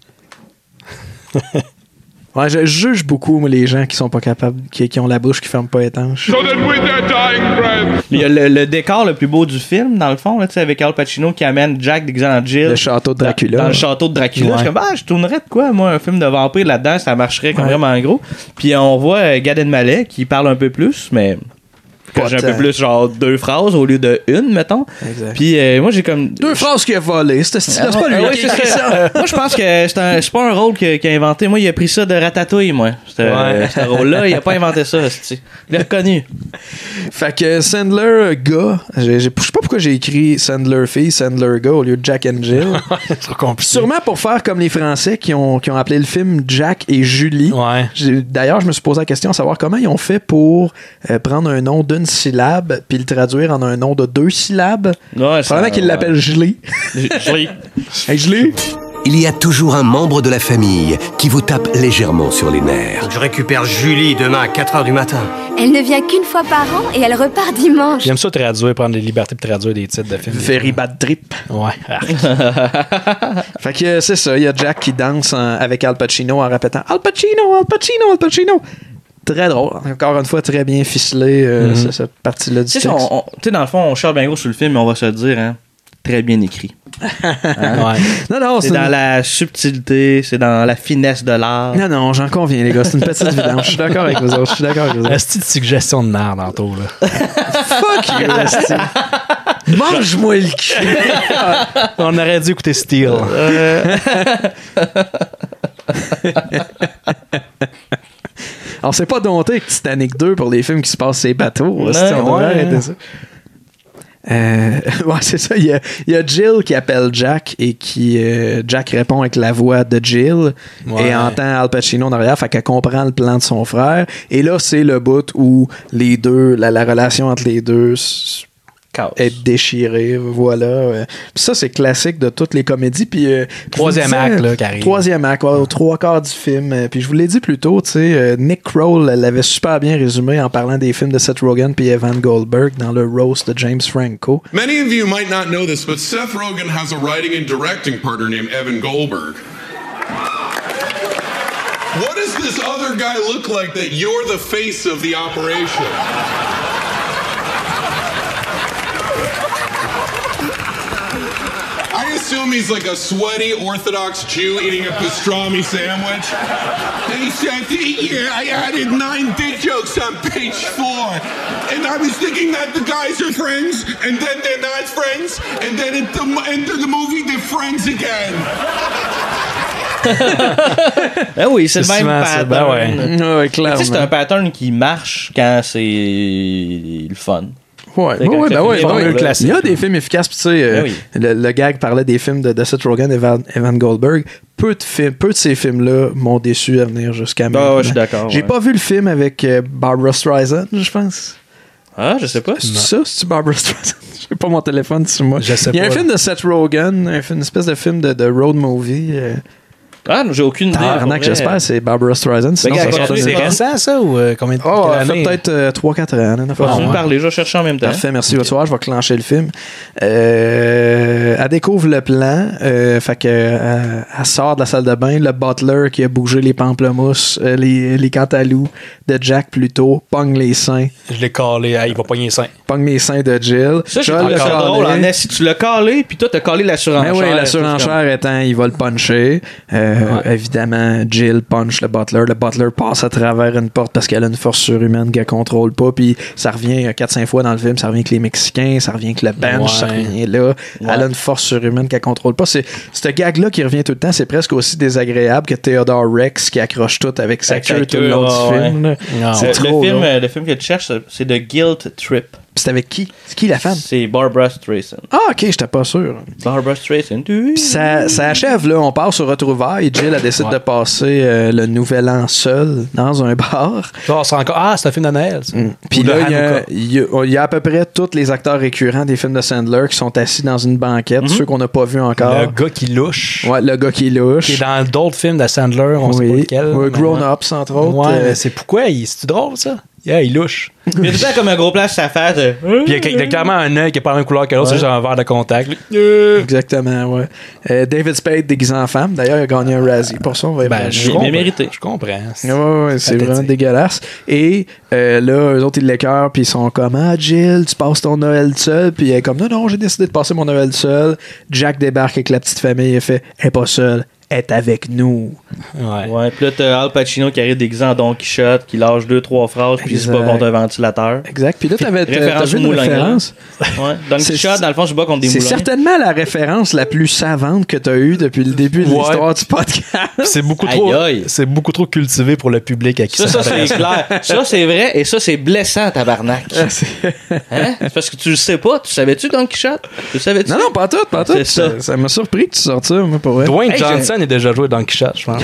Ouais, je juge beaucoup moi, les gens qui sont pas capables, qui ont la bouche qui ferme pas étanche. Il y a le décor le plus beau du film, dans le fond, là, avec Al Pacino qui amène Jack déguisé en Jill. Le château de Dracula. Dans le château de Dracula. Ouais. Je suis comme, je tournerais de quoi, moi, un film de vampire là-dedans, ça marcherait comme vraiment gros. Puis on voit Gad Elmaleh qui parle un peu plus, mais... J'ai un peu plus, genre, 2 phrases au lieu de 1, mettons. Exact. Puis moi, j'ai comme... 2 phrases qu'il a volées. C'est pas lui qui a écrit ça. Moi, je pense que c'est pas un rôle qu'il a inventé. Moi, il a pris ça de Ratatouille, moi. Ce rôle-là, il a pas inventé ça. Il l'a reconnu. Fait que Sandler gars, je sais pas pourquoi j'ai écrit Sandler fille, Sandler gars au lieu de Jack and Jill. C'est trop compliqué. Sûrement pour faire comme les Français qui ont appelé le film Jack et Julie. Ouais. D'ailleurs, je me suis posé la question de savoir comment ils ont fait pour prendre un nom d'une syllabe puis le traduire en un nom de 2 syllabes. Ouais, probablement qu'ils l'appellent Julie. Julie. Hey, Julie. Il y a toujours un membre de la famille qui vous tape légèrement sur les nerfs. Je récupère Julie demain à 4h du matin. Elle ne vient qu'une fois par an et elle repart dimanche. J'aime ça traduire, prendre des libertés pour traduire des titres de films. Very Bad Trip. Ouais. Fait que c'est ça, il y a Jack qui danse avec Al Pacino en répétant Al Pacino, Al Pacino, Al Pacino. Très drôle. Encore une fois, très bien ficelé, cette partie-là du texte. Dans le fond, on charle bien gros sur le film, mais on va se le dire, hein, très bien écrit. Ouais. Non, c'est dans la subtilité, c'est dans la finesse de l'art. Non, j'en conviens, les gars. C'est une petite vidange. Je suis d'accord avec vous autres. Est-ce une suggestion de merde, tantôt, là? Fuck you, Esti. Mange-moi le cul. On aurait dû écouter Steel. On s'est pas dompté avec Titanic 2 pour les films qui se passent sur les bateaux. On devrait arrêter ça. Ouais, c'est ça. Il y a Jill qui appelle Jack et qui Jack répond avec la voix de Jill et entend Al Pacino en arrière, fait qu'elle comprend le plan de son frère. Et là, c'est le bout où les deux, la relation entre les deux est déchirée, voilà. Puis ça, c'est classique de toutes les comédies. Puis troisième acte, là, qui arrive. Troisième acte, aux 3/4 du film. Puis je vous l'ai dit plus tôt, tu sais, Nick Kroll l'avait super bien résumé en parlant des films de Seth Rogen puis Evan Goldberg dans le roast de James Franco. Many of you might not know this, but Seth Rogen has a writing and directing partner named Evan Goldberg. What does this other guy look like that you're the face of the operation? I assume he's like a sweaty Orthodox Jew eating a pastrami sandwich. He said, yeah, I added 9 dick jokes on page 4. And I was thinking that the guys are friends, and then they're not friends, and then at the end of the movie, they're friends again. Ah oui, c'est le même pattern. Ouais, clairement. C'est un pattern qui marche quand c'est le fun. Ouais, il y a des films efficaces. Tu sais, le gag parlait des films de Seth Rogen et Evan Goldberg. Peu de ces films-là m'ont déçu à venir jusqu'à maintenant. Je suis d'accord. J'ai pas vu le film avec Barbra Streisand, je pense. Ah, je sais pas. C'est ça, c'est Barbra Streisand. J'ai pas mon téléphone sur moi. Je sais Il y a pas. un film de Seth Rogen, une espèce de film de road movie. Ah, j'ai aucune idée. Arnaque, j'espère, c'est Barbara Streisand. Sinon, c'est récent, ça, ou combien de temps? Ça fait peut-être 3-4 ans. Continue de parler, je vais chercher en même temps. Parfait, merci. Tu vois, je vais clencher le film. Elle découvre le plan. Fait que elle sort de la salle de bain. Le butler qui a bougé les pamplemousses, les cantalous de Jack plus tôt, pogne les seins. Je l'ai calé. Il va pogner les seins. Pogne les seins de Jill. Ça, j'ai trouvé ça drôle. Si tu l'as calé, puis toi, t'as calé la surenchère. Oui, la surenchère étant, il va le puncher. Évidemment, Jill punch le butler. Le butler passe à travers une porte parce qu'elle a une force surhumaine qu'elle contrôle pas. Puis ça revient 4-5 fois dans le film. Ça revient avec les Mexicains, ça revient avec le bench, ça revient là. Ouais. Elle a une force surhumaine qu'elle contrôle pas. C'est ce gag-là qui revient tout le temps. C'est presque aussi désagréable que Theodore Rex qui accroche tout avec sa queue tout le long du film. C'est trop le film que tu cherches, c'est The Guilt Trip. C'est avec qui? C'est qui la femme? C'est Barbara Streisand. Ah, ok, j'étais pas sûr. Barbara Streisand. Puis ça achève, là. On passe au retrouvaille. Jill, elle décide de passer le nouvel an seul dans un bar. C'est un film de Noël. Puis là, il y a à peu près tous les acteurs récurrents des films de Sandler qui sont assis dans une banquette, ceux qu'on n'a pas vus encore. Le gars qui louche. Ouais, le gars qui louche. Qui est dans d'autres films de Sandler, on sait pas lequel. Grown Ups, entre autres. Ouais, mais c'est pourquoi? C'est drôle, ça? Il louche. Il y a tout le temps comme un gros plan sur sa face. Puis il y a clairement un œil qui n'est pas la même couleur que l'autre, c'est juste un verre de contact. Exactement, ouais. David Spade déguisé en femme. D'ailleurs, il a gagné un Razzie. Pour ça, on va j'ai bien mérité. Je comprends. Ouais, c'est vraiment dégueulasse. Et là, eux autres, ils l'écœurent, puis ils sont comme Jill, tu passes ton Noël seul. Puis elle est comme non, j'ai décidé de passer mon Noël seul. Jack débarque avec la petite famille et fait elle est pas seule. Est avec nous. Ouais. Puis là, t'as Al Pacino qui arrive déguisé en Don Quichotte, qui lâche 2-3 phrases, puis il se bat contre un ventilateur. Exact. Puis là, t'avais vu une référence. Ouais. Don Quichotte, dans le fond, je bats contre des moulins. C'est certainement la référence la plus savante que t'as eue depuis le début de l'histoire du podcast. C'est beaucoup trop cultivé pour le public à qui ça c'est clair. Ça, c'est vrai, et ça, c'est blessant, tabarnak. Hein? C'est parce que tu le sais pas. Tu savais-tu, Don Quichotte? Tu savais-tu? Non, pas tout. C'est ça. Ça m'a surpris que tu sortes ça, moi, pour vrai. Dwayne Johnson est déjà joué dans Quichotte, je pense.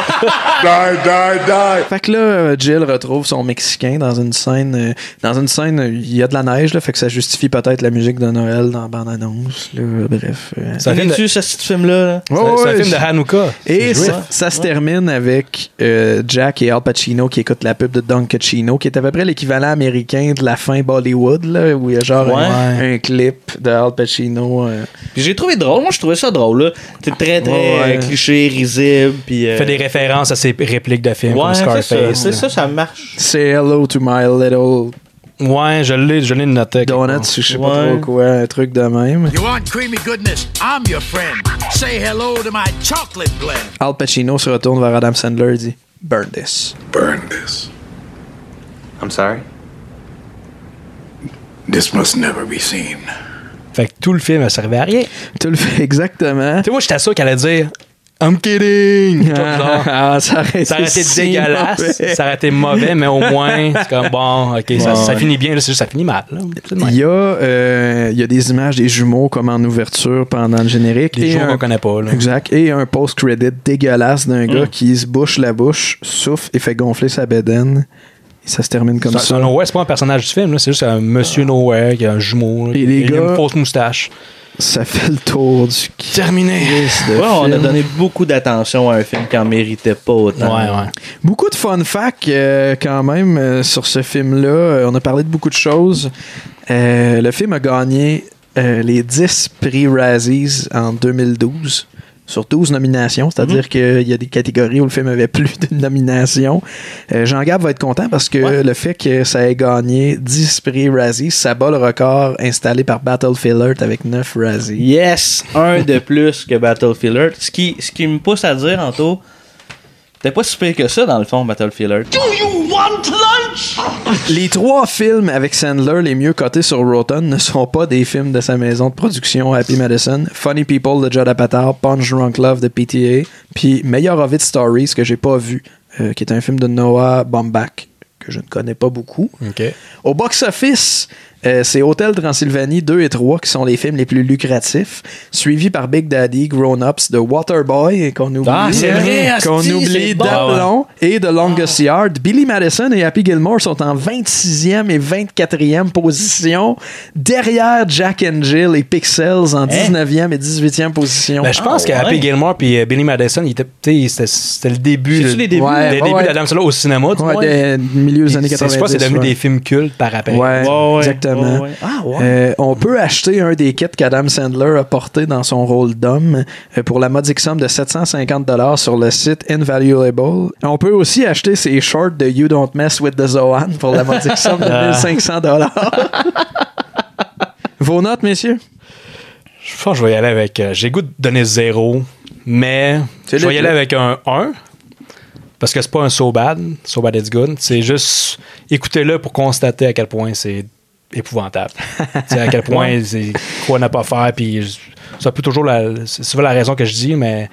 Die. Fait que là, Jill retrouve son Mexicain dans une scène. Il y a de la neige, là, fait que ça justifie peut-être la musique de Noël dans la bande-annonce. Bref. Ça fait ce film-là. C'est un film de Hanukkah. Et ça se termine avec Jack et Al Pacino qui écoutent la pub de Don Quichotte, qui est à peu près l'équivalent américain de la fin Bollywood, là, où il y a genre un clip de Al Pacino. Puis j'ai trouvé drôle. Moi, je trouvais ça drôle. Là. C'est très cliché, risible. Puis fait des références à ses répliques de films comme Scarface. C'est ça marche. Say hello to my little. Ouais, je l'ai noté. Donuts, je sais pas trop quoi, un truc de même. You want creamy goodness? I'm your friend. Say hello to my chocolate blend. Al Pacino se retourne vers Adam Sandler et dit Burn this. Burn this. I'm sorry? This must never be seen. Fait que tout le film, elle servait à rien. Exactement. Tu sais, moi, j'étais sûr qu'elle allait dire I'm kidding! Ça aurait été dégueulasse, ça aurait été mauvais, mais au moins, c'est comme bon, ok, ça finit bien, là, c'est juste ça finit mal. Là. Il y a des images des jumeaux comme en ouverture pendant le générique. Des jumeaux qu'on connaît pas. Là. Exact. Et un post-credit dégueulasse d'un gars qui se bouche la bouche, souffle et fait gonfler sa bédaine. Et ça se termine comme ça. Nowhere, c'est pas un personnage du film, là, c'est juste un monsieur Nowhere qui a un jumeau, là, il a une fausse moustache. Ça fait le tour du terminé. On a donné beaucoup d'attention à un film qui en méritait pas autant. Ouais. Beaucoup de fun facts quand même sur ce film-là. On a parlé de beaucoup de choses. Le film a gagné les 10 prix Razzies en 2012. Sur 12 nominations, c'est-à-dire qu'il y a des catégories où le film avait plus d'une nomination. Jean-Gab va être content parce que le fait que ça ait gagné 10 prix Razzie, ça bat le record installé par Battlefield Earth avec 9 Razzie. Yes! Un de plus que Battlefield Earth. Ce qui me pousse à dire, Anto, t'es pas si pire que ça dans le fond, Battlefield Earth. Do you want lunch? Les 3 films avec Sandler les mieux cotés sur Rotten ne sont pas des films de sa maison de production Happy Madison. Funny People de Judd Apatow, Punch Drunk Love de PTA, puis Meyerowitz Stories que j'ai pas vu, qui est un film de Noah Baumbach que je ne connais pas beaucoup. Okay. Au box-office, C'est Hôtel Transylvanie 2 et 3 qui sont les films les plus lucratifs, suivis par Big Daddy, Grown Ups, The Waterboy, qu'on oublie, c'est vrai, d'Aplomb et The Longest Yard. Billy Madison et Happy Gilmore sont en 26e et 24e position, derrière Jack and Jill et Pixels en 19e et 18e position. Ben, je pense que Happy Gilmore puis Billy Madison, c'était le début. C'est les débuts. d'Adam Sandler au cinéma, du moins. Des milieu des années 90. Je pense que c'est devenu des films cultes par après. Exactement. On peut acheter un des kits qu'Adam Sandler a porté dans son rôle d'homme pour la modique somme de $750 sur le site Invaluable. On peut aussi acheter ses shorts de You Don't Mess with the Zohan pour la modique somme de $1,500. Vos notes, messieurs? Je pense que je vais y aller avec... j'ai le goût de donner 0, mais je vais y aller avec un 1. Parce que c'est pas un so bad it's good. C'est juste écoutez-le pour constater à quel point c'est épouvantable. À quel point c'est quoi ne pas faire. Puis ça peut toujours c'est souvent la raison que je dis, mais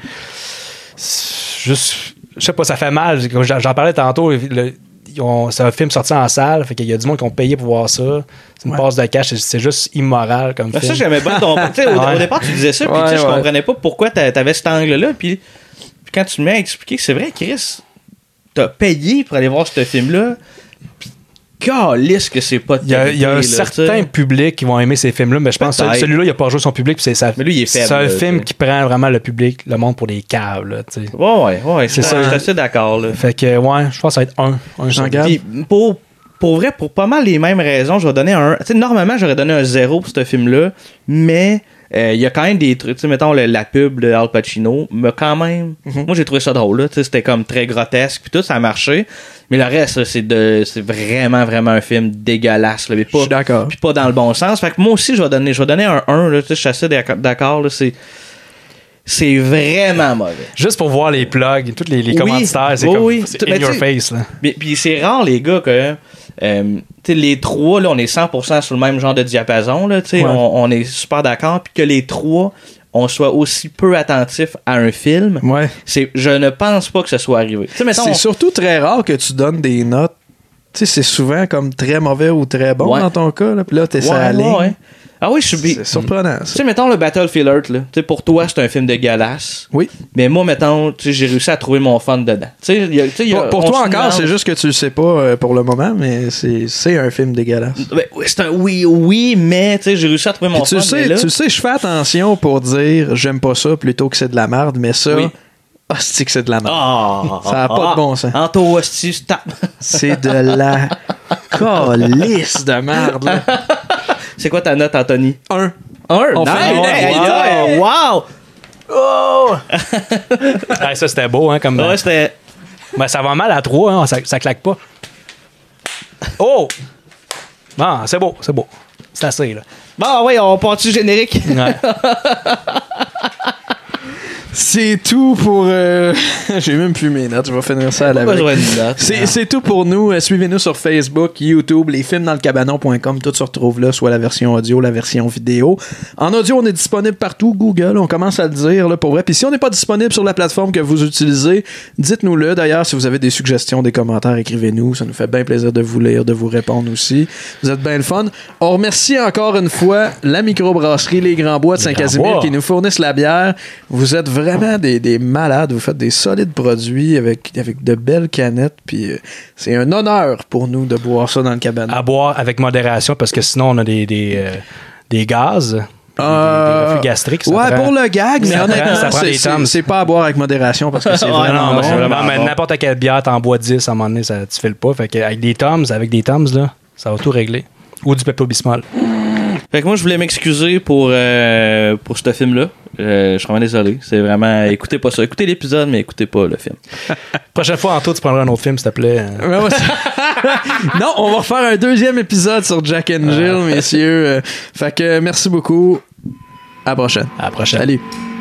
juste je sais pas, ça fait mal. J'en parlais tantôt. C'est un film sorti en salle, fait qu'il y a du monde qui ont payé pour voir ça. C'est une passe de cash, c'est juste immoral comme film. Ça, j'aimais pas au départ, tu disais ça, puis je comprenais pas pourquoi t'avais cet angle-là. Puis quand tu me mets à expliquer que c'est vrai, Chris, t'as payé pour aller voir ce film-là, pis calisse que c'est pas de qualité. Il y a un certain public qui vont aimer ces films-là, mais je pense que celui-là, il a pas joué son public, puis mais lui, il est faible. C'est un film qui prend vraiment le public, le monde pour des caves, là, tu sais. Ouais, c'est ça. Je suis assez d'accord, là. Fait que, je pense que ça va être un Jean-Gab. Pour vrai, pour pas mal les mêmes raisons, je vais donner un... Tu sais, normalement, j'aurais donné un 0 pour ce film-là, mais... Il y a quand même des trucs, tu sais, mettons la pub de Al Pacino, mais quand même, moi j'ai trouvé ça drôle, là, tu sais, c'était comme très grotesque, puis tout, ça a marché, mais le reste, là, c'est vraiment, vraiment un film dégueulasse, là, mais pas, je suis d'accord. Puis pas dans le bon sens, fait que moi aussi, je vais donner un 1, là, tu sais, je suis assez d'accord, là, c'est vraiment mauvais. Juste pour voir les plugs, tous les commanditaires, c'est in your face, là. Puis c'est rare, les gars, que... les trois, là, on est 100% sur le même genre de diapason, là, on est super d'accord, puis que les trois, on soit aussi peu attentifs à un film, je ne pense pas que ce soit arrivé. C'est surtout très rare que tu donnes des notes. C'est souvent comme très mauvais ou très bon dans ton cas, là, puis là, t'es ça à la ligne. Ah oui, c'est surprenant. Tu sais, mettons le Battlefield Earth, là. Tu sais, pour toi, c'est un film dégueulasse. Oui. Mais moi, mettons, tu sais, j'ai réussi à trouver mon fun dedans. Pour toi encore, c'est juste que tu le sais pas pour le moment, mais c'est un film dégueulasse. Oui, mais tu sais, j'ai réussi à trouver mon fun. Tu sais, je fais attention pour dire j'aime pas ça plutôt que c'est de la merde, mais ça. Oui. Hostie que c'est de la merde. Ça n'a pas de bon sens. Anto hostie, stop. C'est de la calisse de merde, là. C'est quoi ta note, Anthony? 1. Wow! Oh! Ça, c'était beau, hein, comme... Ouais, c'était... Ben, ça va mal à 3, hein, ça claque pas. Oh! Bon, c'est beau. C'est assez, là. Bon, ouais, on part du générique. Ouais. C'est tout pour... J'ai même plus mes notes. Je vais finir ça à la veille. C'est tout pour nous. Suivez-nous sur Facebook, YouTube, lesfilmsdanslecabanon.com. Tout se retrouve là, soit la version audio, la version vidéo. En audio, on est disponible partout. Google, on commence à le dire, là, pour vrai. Puis si on n'est pas disponible sur la plateforme que vous utilisez, dites-nous-le. D'ailleurs, si vous avez des suggestions, des commentaires, écrivez-nous. Ça nous fait bien plaisir de vous lire, de vous répondre aussi. Vous êtes bien le fun. On remercie encore une fois la microbrasserie Les Grands Bois de Saint-Casimir qui nous fournissent la bière. Vous êtes vraiment des malades, vous faites des solides produits avec de belles canettes, puis c'est un honneur pour nous de boire ça dans le cabanon. À boire avec modération, parce que sinon on a des gaz, des reflux gastriques. Pour le gag, mais honnêtement, c'est pas à boire avec modération, parce que c'est vraiment bon. Vraiment, mais n'importe quelle bière, t'en bois 10, à un moment donné, ça, tu fais le pas. Fait que avec des Toms, là, ça va tout régler. Ou du Pepto-Bismol. Fait que moi, je voulais m'excuser pour ce film-là. Je suis vraiment désolé. C'est vraiment... Écoutez pas ça. Écoutez l'épisode, mais écoutez pas le film. Prochaine fois, Anto, tu prendras un autre film, s'il te plaît. Non, on va refaire un deuxième épisode sur Jack and Jill, messieurs. Fait que merci beaucoup. À la prochaine. À la prochaine. Salut.